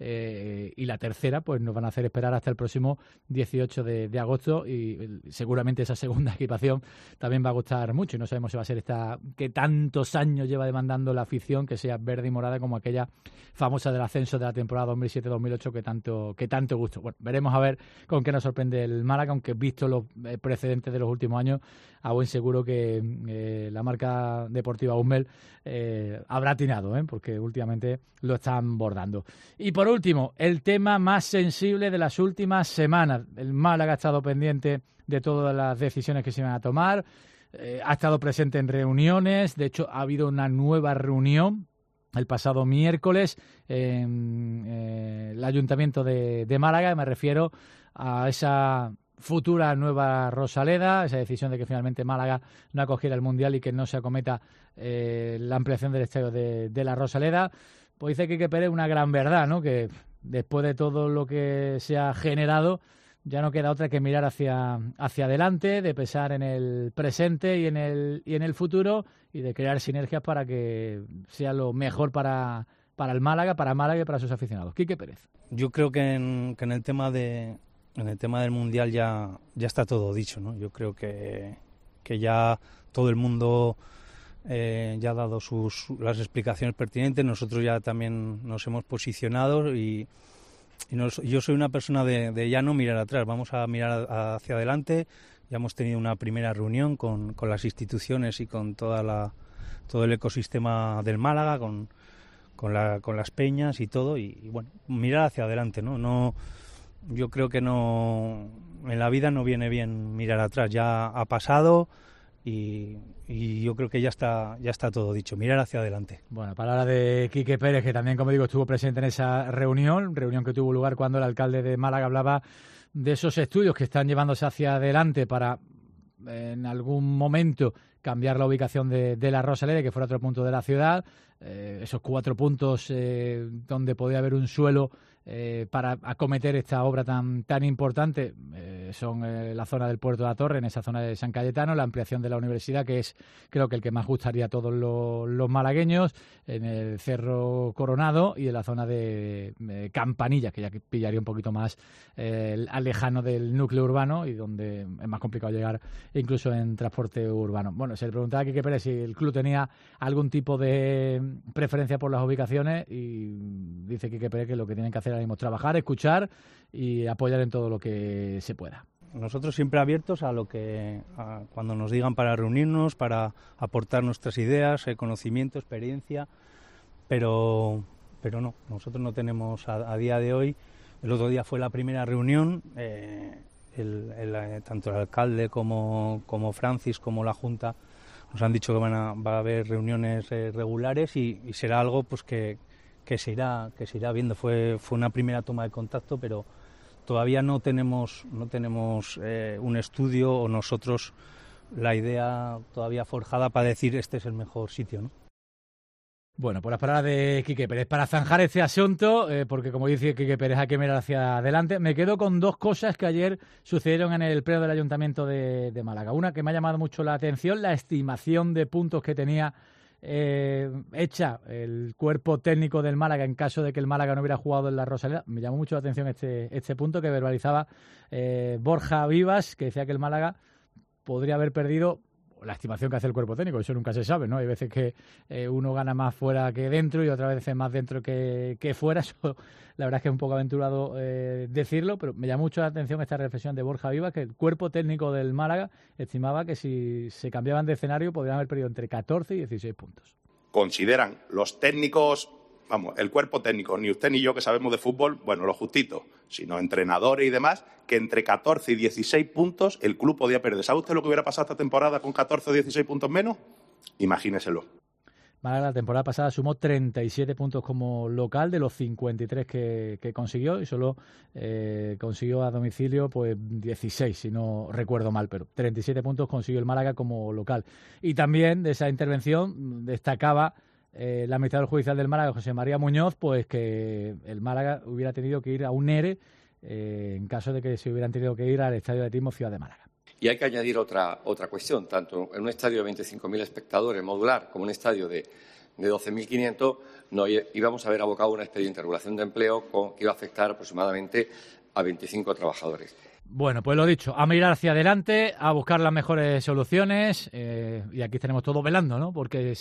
Eh, y la tercera, pues nos van a hacer esperar hasta el próximo dieciocho de, de agosto, y eh, seguramente esa segunda equipación también va a gustar mucho, y no sabemos si va a ser esta que tantos años lleva demandando la afición, que sea verde y morada como aquella famosa del ascenso de la temporada dos mil siete dos mil ocho que tanto, que tanto gustó. Bueno, veremos a ver con qué nos sorprende el Málaga, aunque visto los eh, precedentes de los últimos años, a buen seguro que eh, la marca deportiva Hummel eh, habrá atinado, ¿eh? porque últimamente lo están bordando. Y por último, el tema más sensible de las últimas semanas. El Málaga ha estado pendiente de todas las decisiones que se iban a tomar, eh, ha estado presente en reuniones. De hecho, ha habido una nueva reunión el pasado miércoles en eh, el Ayuntamiento de, de Málaga. Me refiero a esa futura nueva Rosaleda, esa decisión de que finalmente Málaga no acogiera el Mundial y que no se acometa eh, la ampliación del estadio de, de la Rosaleda. Pues dice Quique Pérez una gran verdad, ¿no? Que después de todo lo que se ha generado, ya no queda otra que mirar hacia, hacia adelante, de pensar en el presente y en el, y en el futuro, y de crear sinergias para que sea lo mejor para, para el Málaga, para Málaga y para sus aficionados. Quique Pérez. Yo creo que en, que en el tema de en el tema del Mundial ya, ya está todo dicho, ¿no? Yo creo que, que ya todo el mundo Eh, ya ha dado sus, las explicaciones pertinentes. Nosotros ya también nos hemos posicionado y, y nos, yo soy una persona de, de ya no mirar atrás, vamos a mirar a, hacia adelante. Ya hemos tenido una primera reunión con, con las instituciones y con toda la, todo el ecosistema del Málaga, con, con, la, con las peñas y todo, y, y bueno, mirar hacia adelante, ¿no? No, yo creo que no, en la vida no viene bien mirar atrás, ya ha pasado. Y, y yo creo que ya está ya está todo dicho, mirar hacia adelante. Bueno, palabra de Quique Pérez, que también, como digo, estuvo presente en esa reunión, reunión que tuvo lugar cuando el alcalde de Málaga hablaba de esos estudios que están llevándose hacia adelante para, en algún momento, cambiar la ubicación de, de la Rosaleda, que fuera otro punto de la ciudad, eh, esos cuatro puntos eh, donde podía haber un suelo eh, para acometer esta obra tan tan importante eh, son eh, la zona del Puerto de la Torre, en esa zona de San Cayetano, la ampliación de la universidad, que es creo que el que más gustaría a todos los, los malagueños, en el Cerro Coronado y en la zona de, de Campanillas, que ya pillaría un poquito más eh, lejano del núcleo urbano y donde es más complicado llegar incluso en transporte urbano. Bueno, se le preguntaba a Quique Pérez si el club tenía algún tipo de preferencia por las ubicaciones y dice Quique Pérez que lo que tienen que hacer ahora mismo es trabajar, escuchar y apoyar en todo lo que se pueda. Nosotros siempre abiertos a lo que a cuando nos digan para reunirnos, para aportar nuestras ideas, eh, conocimiento, experiencia, pero pero no, nosotros no tenemos a, a día de hoy. El otro día fue la primera reunión, eh, el, el, eh, tanto el alcalde como, como Francis como la Junta nos han dicho que van a, va a haber reuniones eh, regulares y, y será algo pues que, que se irá que se irá viendo. Fue fue una primera toma de contacto, pero todavía no tenemos no tenemos eh, un estudio o nosotros la idea todavía forjada para decir este es el mejor sitio, ¿no? Bueno, por las palabras de Quique Pérez, para zanjar este asunto, eh, porque como dice Quique Pérez, hay que mirar hacia adelante, me quedo con dos cosas que ayer sucedieron en el pleno del Ayuntamiento de, de Málaga. Una que me ha llamado mucho la atención, la estimación de puntos que tenía eh, hecha el cuerpo técnico del Málaga en caso de que el Málaga no hubiera jugado en la Rosaleda. Me llamó mucho la atención este, este punto que verbalizaba eh, Borja Vivas, que decía que el Málaga podría haber perdido, la estimación que hace el cuerpo técnico, eso nunca se sabe, ¿no? Hay veces que eh, uno gana más fuera que dentro y otras veces más dentro que, que fuera. Eso, la verdad es que es un poco aventurado eh, decirlo, pero me llama mucho la atención esta reflexión de Borja Vivas, que el cuerpo técnico del Málaga estimaba que si se cambiaban de escenario podrían haber perdido entre catorce y dieciséis puntos. Consideran los técnicos, vamos, el cuerpo técnico, ni usted ni yo que sabemos de fútbol, bueno, lo justito, sino entrenadores y demás, que entre catorce y dieciséis puntos el club podía perder. ¿Sabe usted lo que hubiera pasado esta temporada con catorce o dieciséis puntos menos? Imagíneselo. Málaga la temporada pasada sumó treinta y siete puntos como local de los cincuenta y tres que, que consiguió y solo eh, consiguió a domicilio pues dieciséis, si no recuerdo mal, pero treinta y siete puntos consiguió el Málaga como local. Y también de esa intervención destacaba eh, la administrador judicial del Málaga, José María Muñoz, pues que el Málaga hubiera tenido que ir a un ERE eh, en caso de que se hubieran tenido que ir al Estadio de Atletismo Ciudad de Málaga. Y hay que añadir otra, otra cuestión, tanto en un estadio de veinticinco mil espectadores modular como en un estadio de, de doce mil quinientos, no íbamos a haber abocado a un expediente de regulación de empleo con, que iba a afectar aproximadamente a veinticinco trabajadores. Bueno, pues lo dicho, a mirar hacia adelante, a buscar las mejores soluciones eh, y aquí tenemos todo velando, ¿no? Porque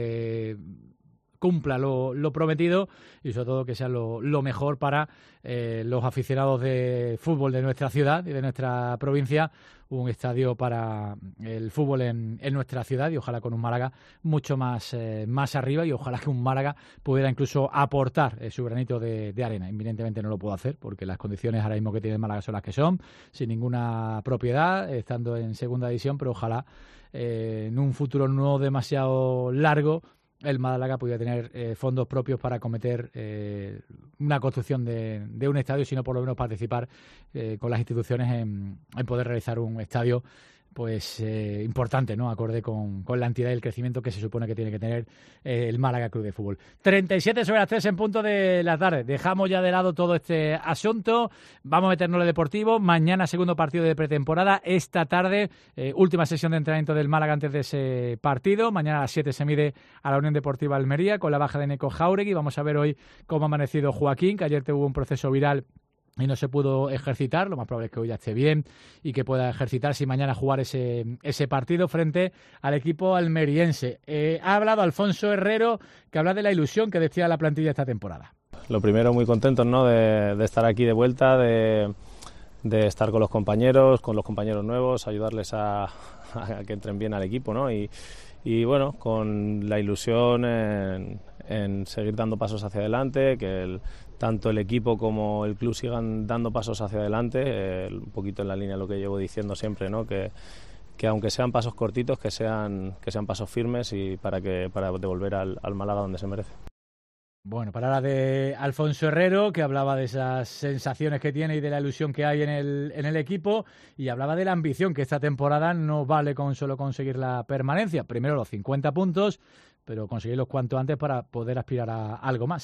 se cumpla lo, lo prometido y sobre todo que sea lo, lo mejor para eh, los aficionados de fútbol de nuestra ciudad y de nuestra provincia, un estadio para el fútbol en, en nuestra ciudad y ojalá con un Málaga mucho más, eh, más arriba y ojalá que un Málaga pudiera incluso aportar eh, su granito de, de arena. Inminentemente no lo puedo hacer porque las condiciones ahora mismo que tiene Málaga son las que son, sin ninguna propiedad, estando en segunda división, pero ojalá eh, en un futuro no demasiado largo el Málaga pudiera tener eh, fondos propios para acometer eh, una construcción de, de un estadio, sino por lo menos participar eh, con las instituciones en, en poder realizar un estadio pues eh, importante, ¿no? Acorde con, con la entidad y el crecimiento que se supone que tiene que tener eh, el Málaga Club de Fútbol. treinta y siete sobre las tres en punto de la tarde. Dejamos ya de lado todo este asunto. Vamos a meternos en lo deportivo. Mañana segundo partido de pretemporada. Esta tarde eh, última sesión de entrenamiento del Málaga antes de ese partido. Mañana a las siete se mide a la Unión Deportiva Almería con la baja de Neco Jáuregui. Vamos a ver hoy cómo ha amanecido Joaquín, que ayer tuvo un proceso viral y no se pudo ejercitar. Lo más probable es que hoy ya esté bien y que pueda ejercitarse y mañana jugar ese, ese partido frente al equipo almeriense. Eh, ha hablado Alfonso Herrero, que habla de la ilusión que decía la plantilla esta temporada. Lo primero, muy contentos, ¿no? de, de estar aquí de vuelta, de, de estar con los compañeros, con los compañeros nuevos, ayudarles a, a que entren bien al equipo, ¿no? Y, y bueno, con la ilusión en, en seguir dando pasos hacia adelante, que el tanto el equipo como el club sigan dando pasos hacia adelante, eh, un poquito en la línea de lo que llevo diciendo siempre, ¿no? que, que aunque sean pasos cortitos, que sean, que sean pasos firmes y para, que, para devolver al, al Málaga donde se merece. Bueno, palabras de Alfonso Herrero, que hablaba de esas sensaciones que tiene y de la ilusión que hay en el, en el equipo, y hablaba de la ambición, que esta temporada no vale con solo conseguir la permanencia. Primero los cincuenta puntos, pero conseguirlos cuanto antes para poder aspirar a algo más.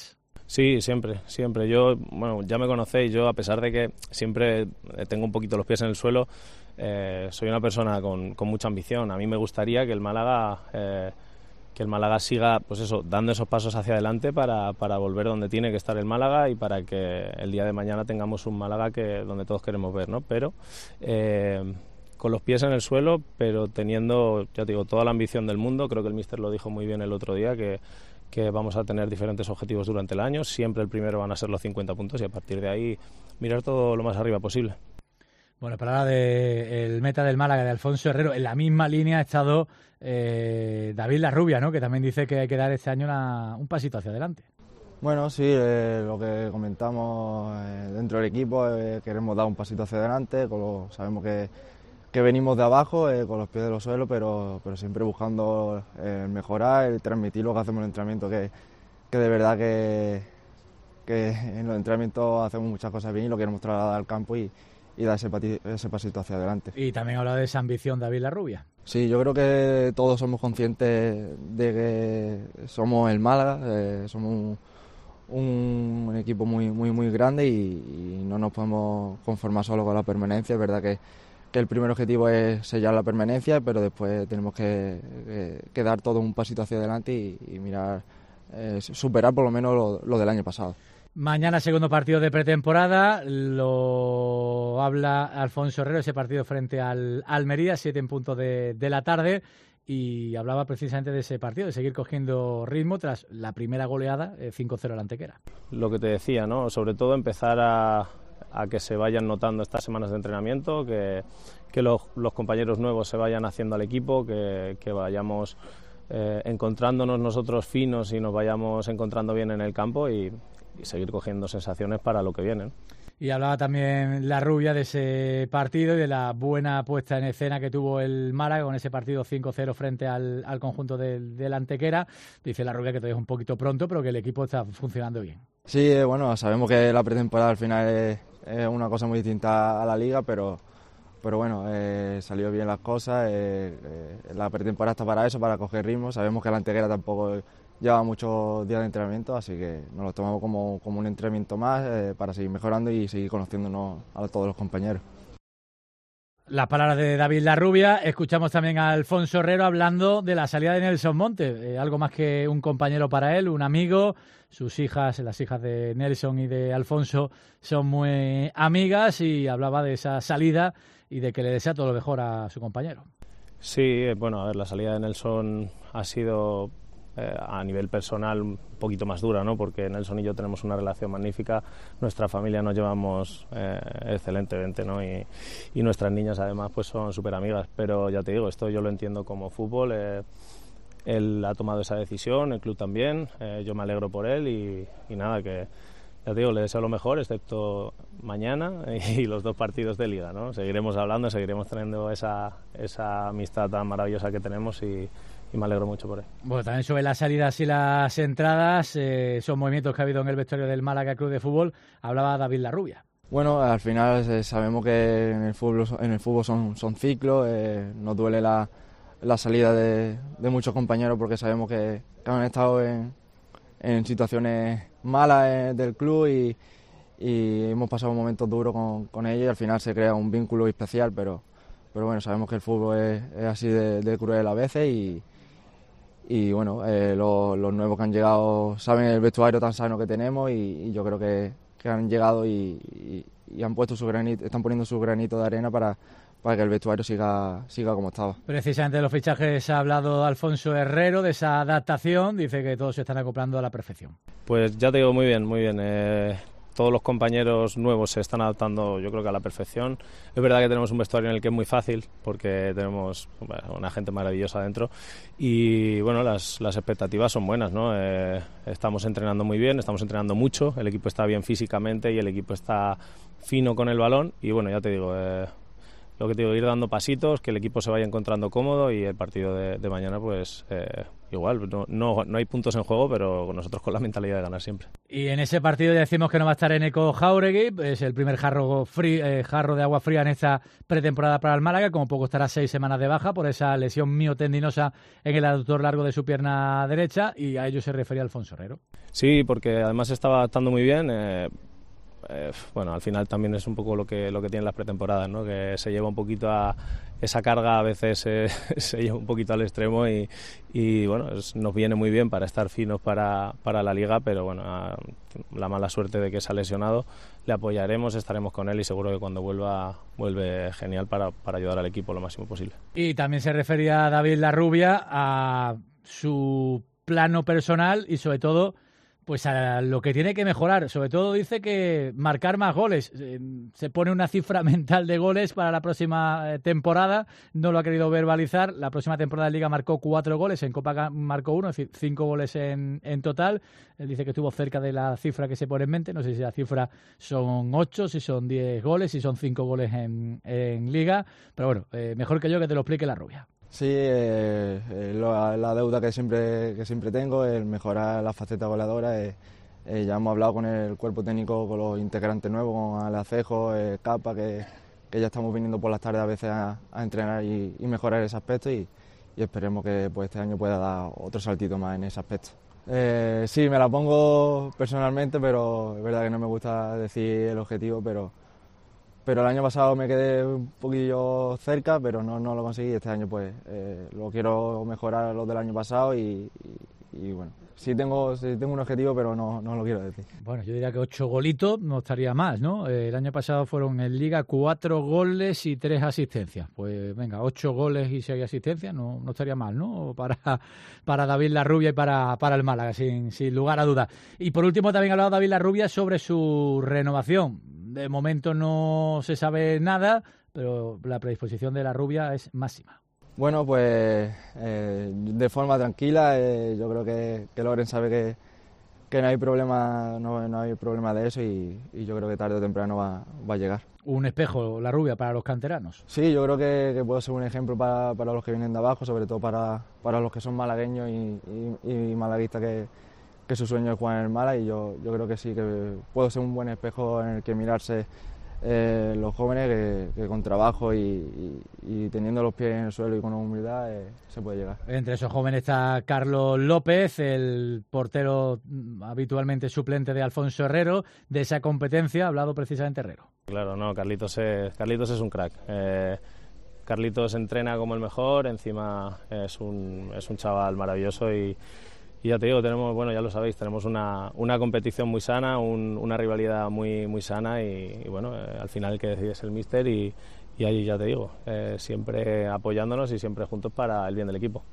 Sí, siempre, siempre. Yo, bueno, ya me conocéis, yo a pesar de que siempre tengo un poquito los pies en el suelo, eh, soy una persona con, con mucha ambición. A mí me gustaría que el Málaga, eh, que el Málaga siga, pues eso, dando esos pasos hacia adelante para, para volver donde tiene que estar el Málaga y para que el día de mañana tengamos un Málaga que donde todos queremos ver, ¿no? Pero eh, con los pies en el suelo, pero teniendo, ya te digo, toda la ambición del mundo. Creo que el míster lo dijo muy bien el otro día, que que vamos a tener diferentes objetivos durante el año. Siempre el primero van a ser los cincuenta puntos y a partir de ahí mirar todo lo más arriba posible. Bueno, para hablar del meta del Málaga, de Alfonso Herrero, en la misma línea ha estado eh, David Larrubia, ¿no? Que también dice que hay que dar este año una, un pasito hacia adelante. Bueno, sí, eh, lo que comentamos eh, dentro del equipo, eh, queremos dar un pasito hacia adelante, con lo, sabemos que que venimos de abajo, eh, con los pies de los suelos, pero, pero siempre buscando eh, mejorar, el transmitir lo que hacemos en el entrenamiento, que, que de verdad que, que en los entrenamientos hacemos muchas cosas bien y lo queremos trasladar al campo y, y dar ese, pati, ese pasito hacia adelante. Y también habla de esa ambición David Larrubia. Sí, yo creo que todos somos conscientes de que somos el Málaga, eh, somos un, un equipo muy, muy, muy grande y, y no nos podemos conformar solo con la permanencia. Es verdad que que el primer objetivo es sellar la permanencia, pero después tenemos que, que, que dar todo un pasito hacia adelante y, y mirar, eh, superar por lo menos lo, lo del año pasado. Mañana segundo partido de pretemporada, lo habla Alfonso Herrero, ese partido frente al Almería, siete en punto de, de la tarde, y hablaba precisamente de ese partido, de seguir cogiendo ritmo tras la primera goleada, eh, cinco cero al Antequera. Lo que te decía, ¿no? Sobre todo empezar a... a que se vayan notando estas semanas de entrenamiento, que, que los, los compañeros nuevos se vayan haciendo al equipo, que, que vayamos eh, encontrándonos nosotros finos y nos vayamos encontrando bien en el campo y, y seguir cogiendo sensaciones para lo que viene. Y hablaba también Larrubia de ese partido y de la buena puesta en escena que tuvo el Málaga con ese partido cinco cero frente al, al conjunto del, del Antequera. Dice Larrubia que todavía es un poquito pronto, pero que el equipo está funcionando bien. Sí, bueno, sabemos que la pretemporada al final es, es una cosa muy distinta a la liga, pero, pero bueno, eh, salió bien las cosas. Eh, eh, la pretemporada está para eso, para coger ritmo. Sabemos que la Antequera tampoco lleva muchos días de entrenamiento, así que nos lo tomamos como, como un entrenamiento más eh, para seguir mejorando y seguir conociéndonos a todos los compañeros. Las palabras de David Larrubia. Escuchamos también a Alfonso Herrero hablando de la salida de Nelson Montes, eh, algo más que un compañero para él, un amigo. Sus hijas, las hijas de Nelson y de Alfonso, son muy amigas y hablaba de esa salida y de que le desea todo lo mejor a su compañero. Sí, bueno, a ver, la salida de Nelson ha sido eh, a nivel personal un poquito más dura, ¿no? Porque Nelson y yo tenemos una relación magnífica, nuestra familia nos llevamos eh, excelentemente, ¿no? Y, y nuestras niñas además pues son súper amigas, pero ya te digo, esto yo lo entiendo como fútbol. Eh, él ha tomado esa decisión, el club también, eh, yo me alegro por él y, y nada, que ya te digo, le deseo lo mejor, excepto mañana y, y los dos partidos de Liga, ¿no? Seguiremos hablando, seguiremos teniendo esa, esa amistad tan maravillosa que tenemos y, y me alegro mucho por él. Bueno, también sobre las salidas y las entradas, eh, son movimientos que ha habido en el vestuario del Málaga Club de Fútbol, hablaba David Larrubia. Bueno, al final eh, sabemos que en el fútbol, en el fútbol son, son ciclos, eh, nos duele la, la salida de, de muchos compañeros porque sabemos que, que han estado en, en situaciones malas eh, del club y, y hemos pasado momentos duros con, con ellos y al final se crea un vínculo especial, pero, pero bueno, sabemos que el fútbol es, es así de, de cruel a veces y, y bueno, eh, los, los nuevos que han llegado saben el vestuario tan sano que tenemos y, y yo creo que, que han llegado y, y, y han puesto su granito, están poniendo su granito de arena para para que el vestuario siga, siga como estaba. Precisamente de los fichajes ha hablado Alfonso Herrero, de esa adaptación, dice que todos se están acoplando a la perfección. Pues ya te digo, muy bien, muy bien. Eh, todos los compañeros nuevos se están adaptando, yo creo que a la perfección. Es verdad que tenemos un vestuario en el que es muy fácil, porque tenemos bueno, una gente maravillosa dentro y bueno, las, las expectativas son buenas, ¿no? Eh, estamos entrenando muy bien, estamos entrenando mucho, el equipo está bien físicamente y el equipo está fino con el balón y bueno, ya te digo... Eh, lo que te digo, ir dando pasitos, que el equipo se vaya encontrando cómodo y el partido de, de mañana pues eh, igual, no, no, no hay puntos en juego, pero nosotros con la mentalidad de ganar siempre. Y en ese partido ya decimos que no va a estar Eneko Jauregui, es el primer jarro, frí, eh, jarro de agua fría en esta pretemporada para el Málaga, como poco estará seis semanas de baja por esa lesión miotendinosa en el aductor largo de su pierna derecha, y a ello se refería Alfonso Herrero. Sí, porque además estaba adaptando muy bien. Eh, eh, bueno, al final también es un poco lo que lo que tienen las pretemporadas, ¿no? Que se lleva un poquito a esa carga, a veces eh, se lleva un poquito al extremo y, y bueno, es, nos viene muy bien para estar finos para, para la Liga, pero bueno, a, la mala suerte de que se ha lesionado, le apoyaremos, estaremos con él y seguro que cuando vuelva vuelve genial para, para ayudar al equipo lo máximo posible. Y también se refería David Larrubia a su plano personal y sobre todo pues a lo que tiene que mejorar. Sobre todo dice que marcar más goles. Se pone una cifra mental de goles para la próxima temporada. No lo ha querido verbalizar. La próxima temporada de Liga marcó cuatro goles, en Copa marcó uno, es decir, cinco goles en, en total. Él dice que estuvo cerca de la cifra que se pone en mente. No sé si la cifra son ocho, si son diez goles, si son cinco goles en, en Liga. Pero bueno, eh, mejor que yo que te lo explique Larrubia. Sí, eh, eh, la, la deuda que siempre, que siempre tengo, el mejorar la faceta goleadora. Eh, eh, ya hemos hablado con el cuerpo técnico, con los integrantes nuevos, con Alacejo, eh, Capa, que, que ya estamos viniendo por las tardes a veces a, a entrenar y, y mejorar ese aspecto y, y esperemos que pues, este año pueda dar otro saltito más en ese aspecto. Eh, sí, me la pongo personalmente, pero es verdad que no me gusta decir el objetivo, pero... Pero el año pasado me quedé un poquillo cerca, pero no, no lo conseguí. Este año pues eh, lo quiero mejorar lo del año pasado y, y, y bueno, sí tengo, sí tengo un objetivo, pero no, no lo quiero decir. Bueno, yo diría que ocho golitos no estaría más, ¿no? Eh, el año pasado fueron en Liga cuatro goles y tres asistencias. Pues venga, ocho goles y seis asistencias no, no estaría mal, ¿no? Para, para David Larrubia y para, para el Málaga, sin, sin lugar a dudas. Y por último también ha hablado David Larrubia sobre su renovación. De momento no se sabe nada, pero la predisposición de Larrubia es máxima. Bueno, pues eh, de forma tranquila, eh, yo creo que, que Loren sabe que, que no hay problema, no, no hay problema de eso y, y yo creo que tarde o temprano va, va a llegar. Un espejo, Larrubia, para los canteranos. Sí, yo creo que, que puede ser un ejemplo para, para los que vienen de abajo, sobre todo para, para los que son malagueños y, y, y malaguistas que... que su sueño es jugar en el Málaga y yo, yo creo que sí, que puedo ser un buen espejo en el que mirarse eh, los jóvenes, que, que con trabajo y, y, y teniendo los pies en el suelo y con humildad eh, se puede llegar. Entre esos jóvenes está Carlos López, el portero habitualmente suplente de Alfonso Herrero. De esa competencia ha hablado precisamente Herrero. Claro, no, Carlitos es, Carlitos es un crack. Eh, Carlitos entrena como el mejor, encima es un, es un chaval maravilloso y Y ya te digo, tenemos, bueno, ya lo sabéis, tenemos una, una competición muy sana, un, una rivalidad muy, muy sana y, y bueno, eh, al final el que decide es el míster y, y ahí ya te digo, eh, siempre apoyándonos y siempre juntos para el bien del equipo.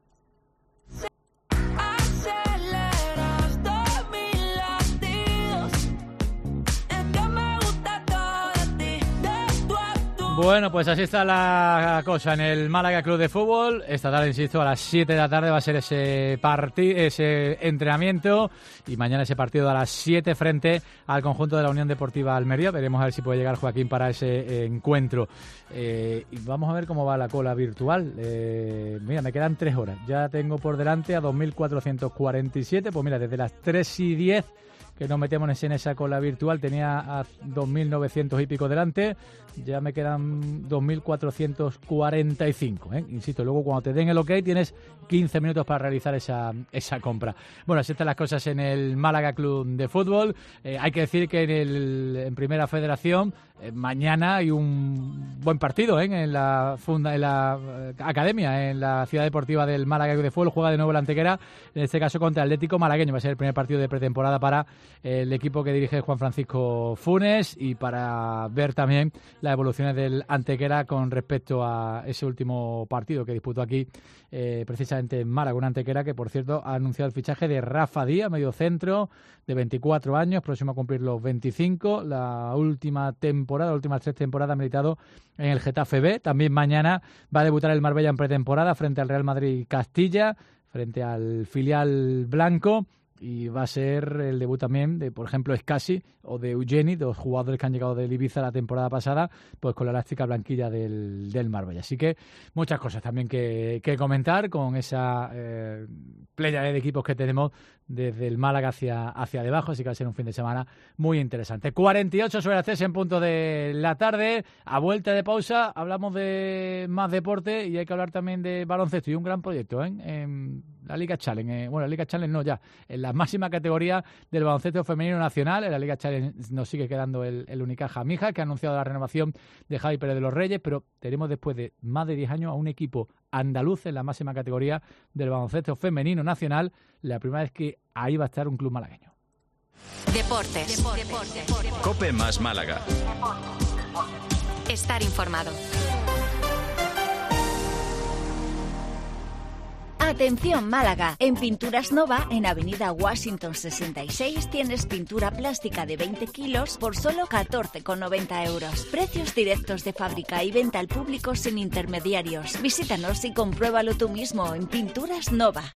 Bueno, pues así está la cosa en el Málaga Club de Fútbol. Esta tarde, insisto, a las siete de la tarde va a ser ese partido, ese entrenamiento y mañana ese partido a las siete frente al conjunto de la Unión Deportiva Almería. Veremos a ver si puede llegar Joaquín para ese eh, encuentro. Eh, y vamos a ver cómo va la cola virtual. Eh, mira, me quedan tres horas. Ya tengo por delante a dos mil cuatrocientos cuarenta y siete. Pues mira, desde las tres y diez que nos metemos en esa cola virtual, tenía a dos mil novecientos y pico delante, ya me quedan dos mil cuatrocientos cuarenta y cinco, ¿eh? Insisto, luego cuando te den el ok tienes quince minutos para realizar esa, esa compra. Bueno, así están las cosas en el Málaga Club de Fútbol. Eh, hay que decir que en, el, en Primera Federación eh, mañana hay un buen partido, ¿eh? en la funda, en la eh, academia, en la Ciudad Deportiva del Málaga Club de Fútbol. Juega de nuevo el Antequera, en este caso contra el Atlético Malagueño. Va a ser el primer partido de pretemporada para el equipo que dirige Juan Francisco Funes y para ver también las evoluciones del Antequera con respecto a ese último partido que disputó aquí eh, precisamente en Málaga. Un Antequera que, por cierto, ha anunciado el fichaje de Rafa Díaz, medio centro de veinticuatro años, próximo a cumplir los veinticinco. La última temporada, las últimas tres temporadas ha militado en el Getafe B. También mañana va a debutar el Marbella en pretemporada frente al Real Madrid Castilla, frente al filial blanco. y va a ser el debut también de, por ejemplo, Escasi o de Eugeni, dos jugadores que han llegado del Ibiza la temporada pasada, pues con la elástica blanquilla del, del Marbella. Así que muchas cosas también que, que comentar con esa eh, playa de equipos que tenemos desde el Málaga hacia, hacia debajo, así que va a ser un fin de semana muy interesante. cuarenta y ocho sobre las tres en punto de la tarde, a vuelta de pausa hablamos de más deporte y hay que hablar también de baloncesto y un gran proyecto ¿eh? en la Liga Challenge, eh, bueno, la Liga Challenge no ya, en la máxima categoría del baloncesto femenino nacional. En la Liga Challenge nos sigue quedando el, el Unicaja Mija, que ha anunciado la renovación de Javi Pérez de los Reyes, pero tenemos después de más de diez años a un equipo andaluz en la máxima categoría del baloncesto femenino nacional, la primera vez que ahí va a estar un club malagueño. Deportes. Deportes. Cope más Málaga. Estar informado. Atención Málaga, en Pinturas Nova, en Avenida Washington sesenta y seis, tienes pintura plástica de veinte kilos por solo catorce con noventa euros. Precios directos de fábrica y venta al público sin intermediarios. Visítanos y compruébalo tú mismo en Pinturas Nova.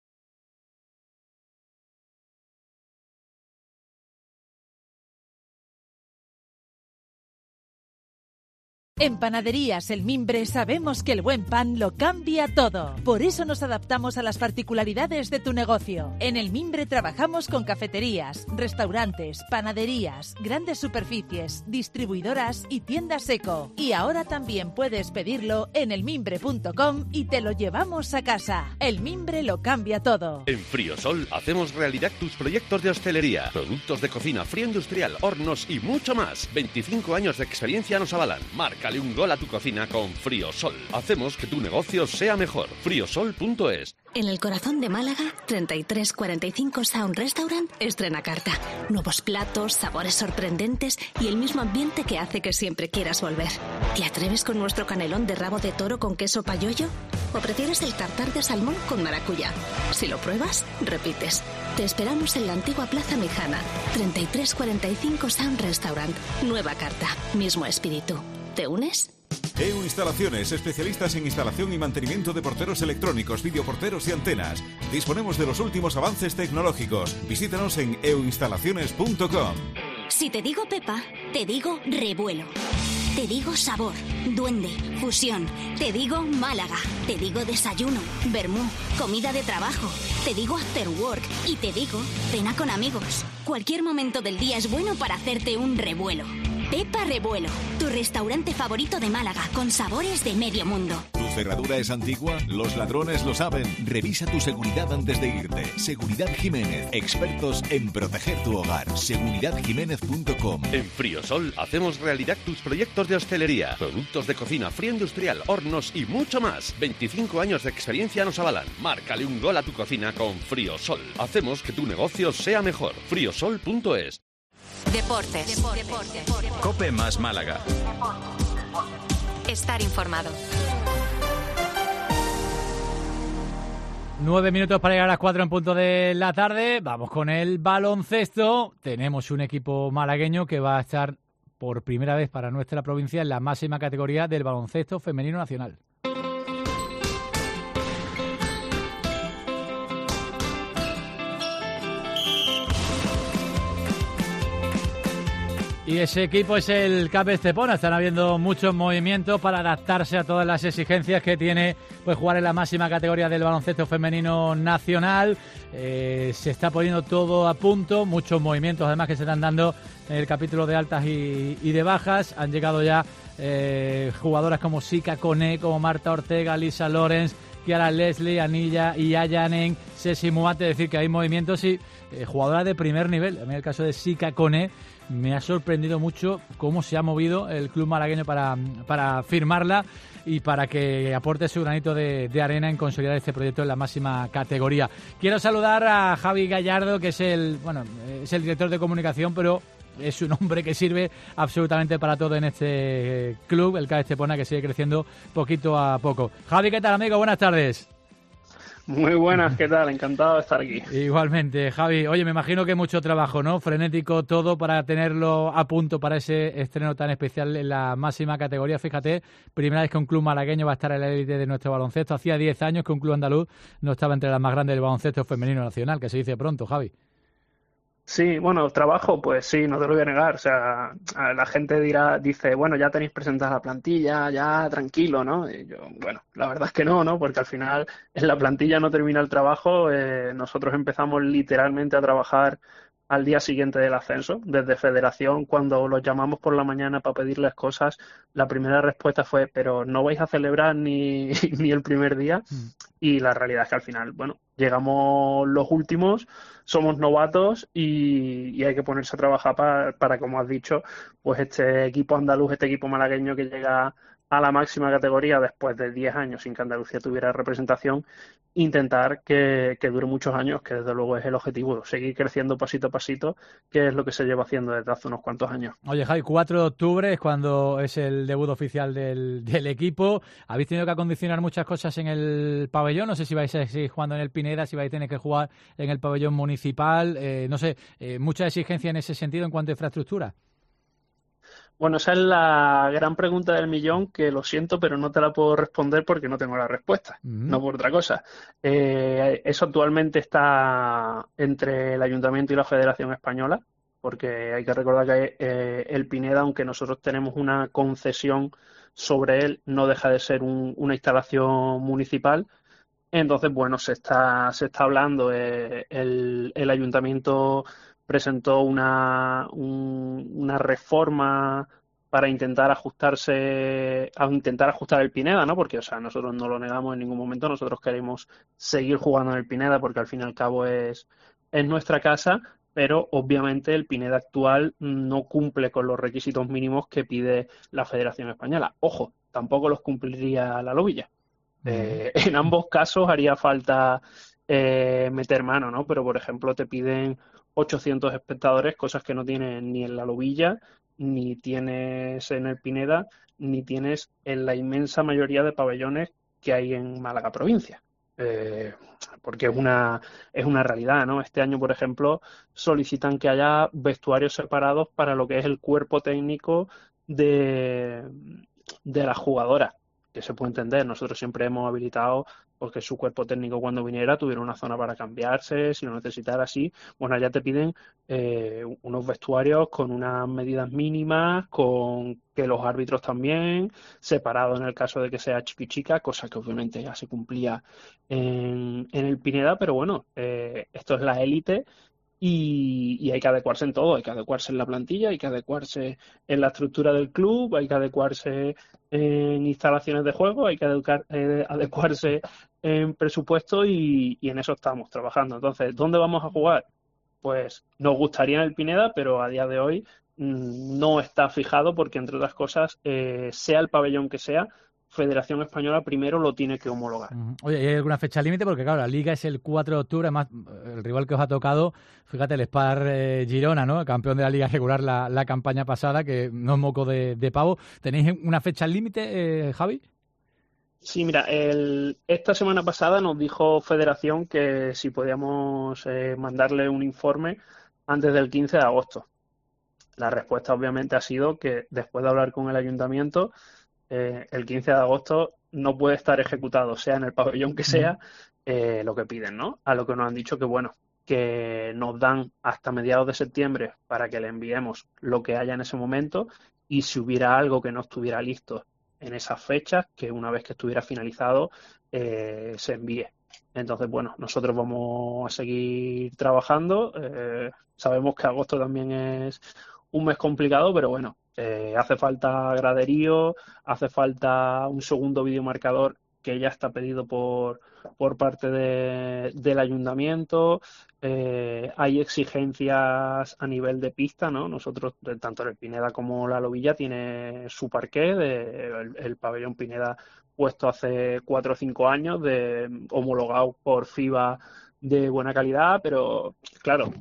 En Panaderías El Mimbre sabemos que el buen pan lo cambia todo. Por eso nos adaptamos a las particularidades de tu negocio. En El Mimbre trabajamos con cafeterías, restaurantes, panaderías, grandes superficies, distribuidoras y tiendas eco. Y ahora también puedes pedirlo en elmimbre punto com y te lo llevamos a casa. El Mimbre lo cambia todo. En Friosol hacemos realidad tus proyectos de hostelería, productos de cocina, frío industrial, hornos y mucho más. veinticinco años de experiencia nos avalan. Marca un gol a tu cocina con Friosol. Hacemos que tu negocio sea mejor. friosol punto es. En el corazón de Málaga, treinta y tres cuarenta y cinco Sound Restaurant estrena carta. Nuevos platos, sabores sorprendentes y el mismo ambiente que hace que siempre quieras volver. ¿Te atreves con nuestro canelón de rabo de toro con queso payollo? ¿O prefieres el tartar de salmón con maracuyá? Si lo pruebas, repites. Te esperamos en la antigua Plaza Mijana. treinta y tres cuarenta y cinco Sound Restaurant. Nueva carta, mismo espíritu. ¿Te unes? E U Instalaciones, especialistas en instalación y mantenimiento de porteros electrónicos, videoporteros y antenas. Disponemos de los últimos avances tecnológicos. Visítanos en e u instalaciones punto com. Si te digo Pepa, te digo revuelo. Te digo sabor, duende, fusión. Te digo Málaga. Te digo desayuno, vermú, comida de trabajo. Te digo after work y te digo cena con amigos. Cualquier momento del día es bueno para hacerte un revuelo. Pepa Revuelo, tu restaurante favorito de Málaga, con sabores de medio mundo. ¿Tu cerradura es antigua? Los ladrones lo saben. Revisa tu seguridad antes de irte. Seguridad Jiménez, expertos en proteger tu hogar. seguridad jiménez punto com. En Friosol hacemos realidad tus proyectos de hostelería, productos de cocina, frío industrial, hornos y mucho más. veinticinco años de experiencia nos avalan. Márcale un gol a tu cocina con Friosol. Hacemos que tu negocio sea mejor. friosol punto es. Deportes. Deportes. Deportes. Cope más Málaga. Estar informado. Nueve minutos para llegar a las cuatro en punto de la tarde. Vamos con el baloncesto. Tenemos un equipo malagueño que va a estar por primera vez para nuestra provincia en la máxima categoría del baloncesto femenino nacional. Y ese equipo es el C A P Estepona. Están habiendo muchos movimientos para adaptarse a todas las exigencias que tiene pues jugar en la máxima categoría del baloncesto femenino nacional. Eh, se está poniendo todo a punto, muchos movimientos además que se están dando en el capítulo de altas y, y de bajas. Han llegado ya eh, jugadoras como Sika Koné, como Marta Ortega, Lisa Lorenz, Kiara Leslie, Anilla y Ayanen, Ceci Muate. Es decir, que hay movimientos y eh, jugadoras de primer nivel. A mí el caso de Sika Koné me ha sorprendido mucho cómo se ha movido el club malagueño para, para firmarla y para que aporte su granito de, de arena en consolidar este proyecto en la máxima categoría. Quiero saludar a Javi Gallardo, que es el, bueno, es el director de comunicación, pero es un hombre que sirve absolutamente para todo en este club, el C A P Estepona, que sigue creciendo poquito a poco. Javi, ¿qué tal, amigo? Buenas tardes. Muy buenas, ¿qué tal? Encantado de estar aquí. Igualmente, Javi. Oye, me imagino que mucho trabajo, ¿no? Frenético todo para tenerlo a punto para ese estreno tan especial en la máxima categoría. Fíjate, primera vez que un club malagueño va a estar en la élite de nuestro baloncesto. Hacía diez años que un club andaluz no estaba entre las más grandes del baloncesto femenino nacional, que se dice pronto, Javi. Sí, bueno, trabajo, pues sí, no te lo voy a negar. O sea, la gente dirá, dice, bueno, ya tenéis presentada la plantilla, ya tranquilo, ¿no? Y yo, bueno, la verdad es que no, ¿no? Porque al final en la plantilla no termina el trabajo. Eh, nosotros empezamos literalmente a trabajar al día siguiente del ascenso. Desde Federación, cuando los llamamos por la mañana para pedirles cosas, la primera respuesta fue, pero no vais a celebrar ni, ni el primer día. Mm. Y la realidad es que al final, bueno, llegamos los últimos, somos novatos y, y hay que ponerse a trabajar para, para, como has dicho, pues este equipo andaluz, este equipo malagueño que llega a la máxima categoría después de diez años sin que Andalucía tuviera representación, intentar que, que dure muchos años, que desde luego es el objetivo, seguir creciendo pasito a pasito, que es lo que se lleva haciendo desde hace unos cuantos años. Oye, Javi, cuatro de octubre es cuando es el debut oficial del, del equipo. Habéis tenido que acondicionar muchas cosas en el pabellón, no sé si vais a seguir jugando en el Pineda, si vais a tener que jugar en el pabellón municipal, eh, no sé, eh, mucha exigencia en ese sentido en cuanto a infraestructura. Bueno, esa es la gran pregunta del millón, que lo siento, pero no te la puedo responder porque no tengo la respuesta, mm. no por otra cosa. Eh, eso actualmente está entre el Ayuntamiento y la Federación Española, porque hay que recordar que eh, el Pineda, aunque nosotros tenemos una concesión sobre él, no deja de ser un, una instalación municipal. Entonces, bueno, se está, se está hablando, eh, el, el Ayuntamiento presentó una, un, una reforma para intentar ajustarse, a intentar ajustar el Pineda, ¿no? Porque, o sea, nosotros no lo negamos en ningún momento, nosotros queremos seguir jugando en el Pineda porque al fin y al cabo es, es nuestra casa, pero obviamente el Pineda actual no cumple con los requisitos mínimos que pide la Federación Española. Ojo, tampoco los cumpliría la Lobilla. Eh, en ambos casos haría falta eh, meter mano, ¿no? Pero, por ejemplo, te piden ochocientos espectadores, cosas que no tienes ni en la Lobilla, ni tienes en el Pineda, ni tienes en la inmensa mayoría de pabellones que hay en Málaga provincia. Eh, porque es una, es una realidad, ¿no? Este año, por ejemplo, solicitan que haya vestuarios separados para lo que es el cuerpo técnico de, de las jugadoras, que se puede entender. Nosotros siempre hemos habilitado porque su cuerpo técnico cuando viniera tuviera una zona para cambiarse, si lo necesitara así. Bueno, allá te piden eh, unos vestuarios con unas medidas mínimas, con que los árbitros también, separados en el caso de que sea chiqui-chica, cosa que obviamente ya se cumplía en, en el Pineda, pero bueno, eh, esto es la élite. Y, y hay que adecuarse en todo, hay que adecuarse en la plantilla, hay que adecuarse en la estructura del club, hay que adecuarse en instalaciones de juego, hay que adecuar, eh, adecuarse en presupuesto y, y en eso estamos trabajando. Entonces, ¿dónde vamos a jugar? Pues nos gustaría en el Pineda, pero a día de hoy mmm, no está fijado porque, entre otras cosas, eh, sea el pabellón que sea, Federación Española primero lo tiene que homologar. Oye, ¿y hay alguna fecha límite? Porque claro, la Liga es el cuatro de octubre, además el rival que os ha tocado, fíjate, el Spar eh, Girona, ¿no? El campeón de la Liga regular la, la campaña pasada, que no es moco de, de pavo. ¿Tenéis una fecha límite, eh, Javi? Sí, mira, el, esta semana pasada nos dijo Federación que si podíamos eh, mandarle un informe antes del quince de agosto. La respuesta obviamente ha sido que después de hablar con el Ayuntamiento, Eh, el quince de agosto no puede estar ejecutado, sea en el pabellón que sea, eh, lo que piden, ¿no? A lo que nos han dicho que, bueno, que nos dan hasta mediados de septiembre para que le enviemos lo que haya en ese momento y si hubiera algo que no estuviera listo en esas fechas, que una vez que estuviera finalizado, eh, se envíe. Entonces, bueno, nosotros vamos a seguir trabajando. Eh, sabemos que agosto también es un mes complicado, pero bueno, Eh, hace falta graderío, hace falta un segundo videomarcador que ya está pedido por, por parte de, del ayuntamiento, eh, hay exigencias a nivel de pista, ¿no? Nosotros, tanto el Pineda como la Lobilla tiene su parqué, de, el, el pabellón Pineda puesto hace cuatro o cinco años, de, homologado por FIBA de buena calidad, pero claro,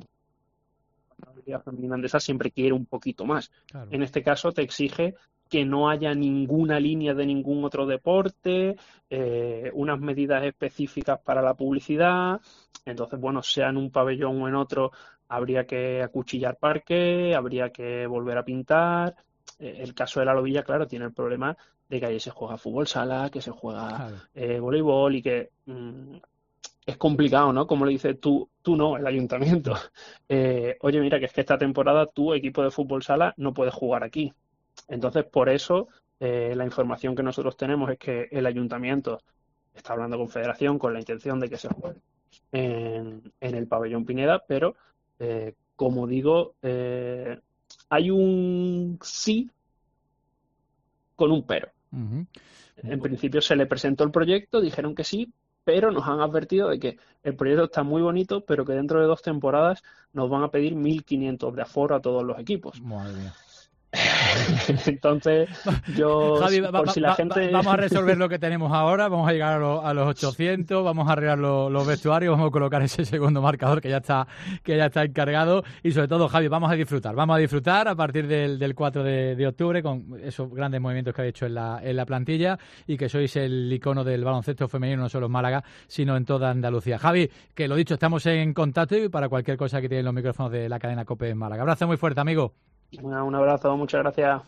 la femenina andesa siempre quiere un poquito más. Claro. En este caso te exige que no haya ninguna línea de ningún otro deporte, eh, unas medidas específicas para la publicidad. Entonces, bueno, sea en un pabellón o en otro, habría que acuchillar parque, habría que volver a pintar. Eh, el caso de la Lobilla, claro, tiene el problema de que allí se juega fútbol sala, que se juega claro. eh, voleibol y que mmm, es complicado, ¿no? Como le dices tú, tú no, el ayuntamiento. Eh, oye, mira, que es que esta temporada tu equipo de fútbol sala no puede jugar aquí. Entonces, por eso, eh, la información que nosotros tenemos es que el ayuntamiento está hablando con Federación con la intención de que se juegue en, en el pabellón Pineda, pero, eh, como digo, eh, hay un sí con un pero. Uh-huh. En principio se le presentó el proyecto, dijeron que sí, pero nos han advertido de que el proyecto está muy bonito, pero que dentro de dos temporadas nos van a pedir mil quinientos de aforo a todos los equipos. Madre mía. Entonces, yo, Javi, por va, si va, la gente... va, vamos a resolver lo que tenemos ahora, vamos a llegar a, lo, a los ochocientos, vamos a arreglar lo, los vestuarios, vamos a colocar ese segundo marcador que ya está que ya está encargado y sobre todo, Javi, vamos a disfrutar, vamos a disfrutar a partir del, del cuatro de, de octubre con esos grandes movimientos que habéis hecho en la, en la plantilla y que sois el icono del baloncesto femenino no solo en Málaga, sino en toda Andalucía. Javi, que lo dicho, estamos en contacto y para cualquier cosa que tienen los micrófonos de la cadena COPE en Málaga. Abrazo muy fuerte, amigo. Un abrazo, muchas gracias.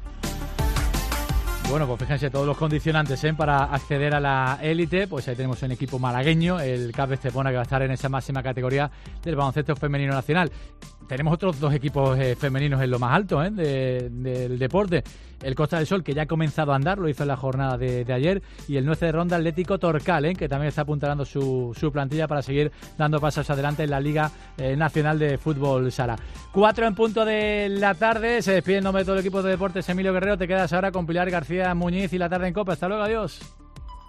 Bueno, pues fíjense, todos los condicionantes ¿eh? para acceder a la élite, pues ahí tenemos un equipo malagueño, el C A P Estepona, que va a estar en esa máxima categoría del baloncesto femenino nacional. Tenemos otros dos equipos eh, femeninos en lo más alto ¿eh? de, del deporte. El Costa del Sol, que ya ha comenzado a andar, lo hizo en la jornada de, de ayer, y el Nueve de Ronda Atlético Torcal, ¿eh? que también está apuntalando su, su plantilla para seguir dando pasos adelante en la Liga eh, Nacional de Fútbol Sala. Cuatro en punto de la tarde, se despide en nombre de todo el equipo de deportes Emilio Guerrero, te quedas ahora con Pilar García Muñiz y La Tarde en Copa. Hasta luego, adiós.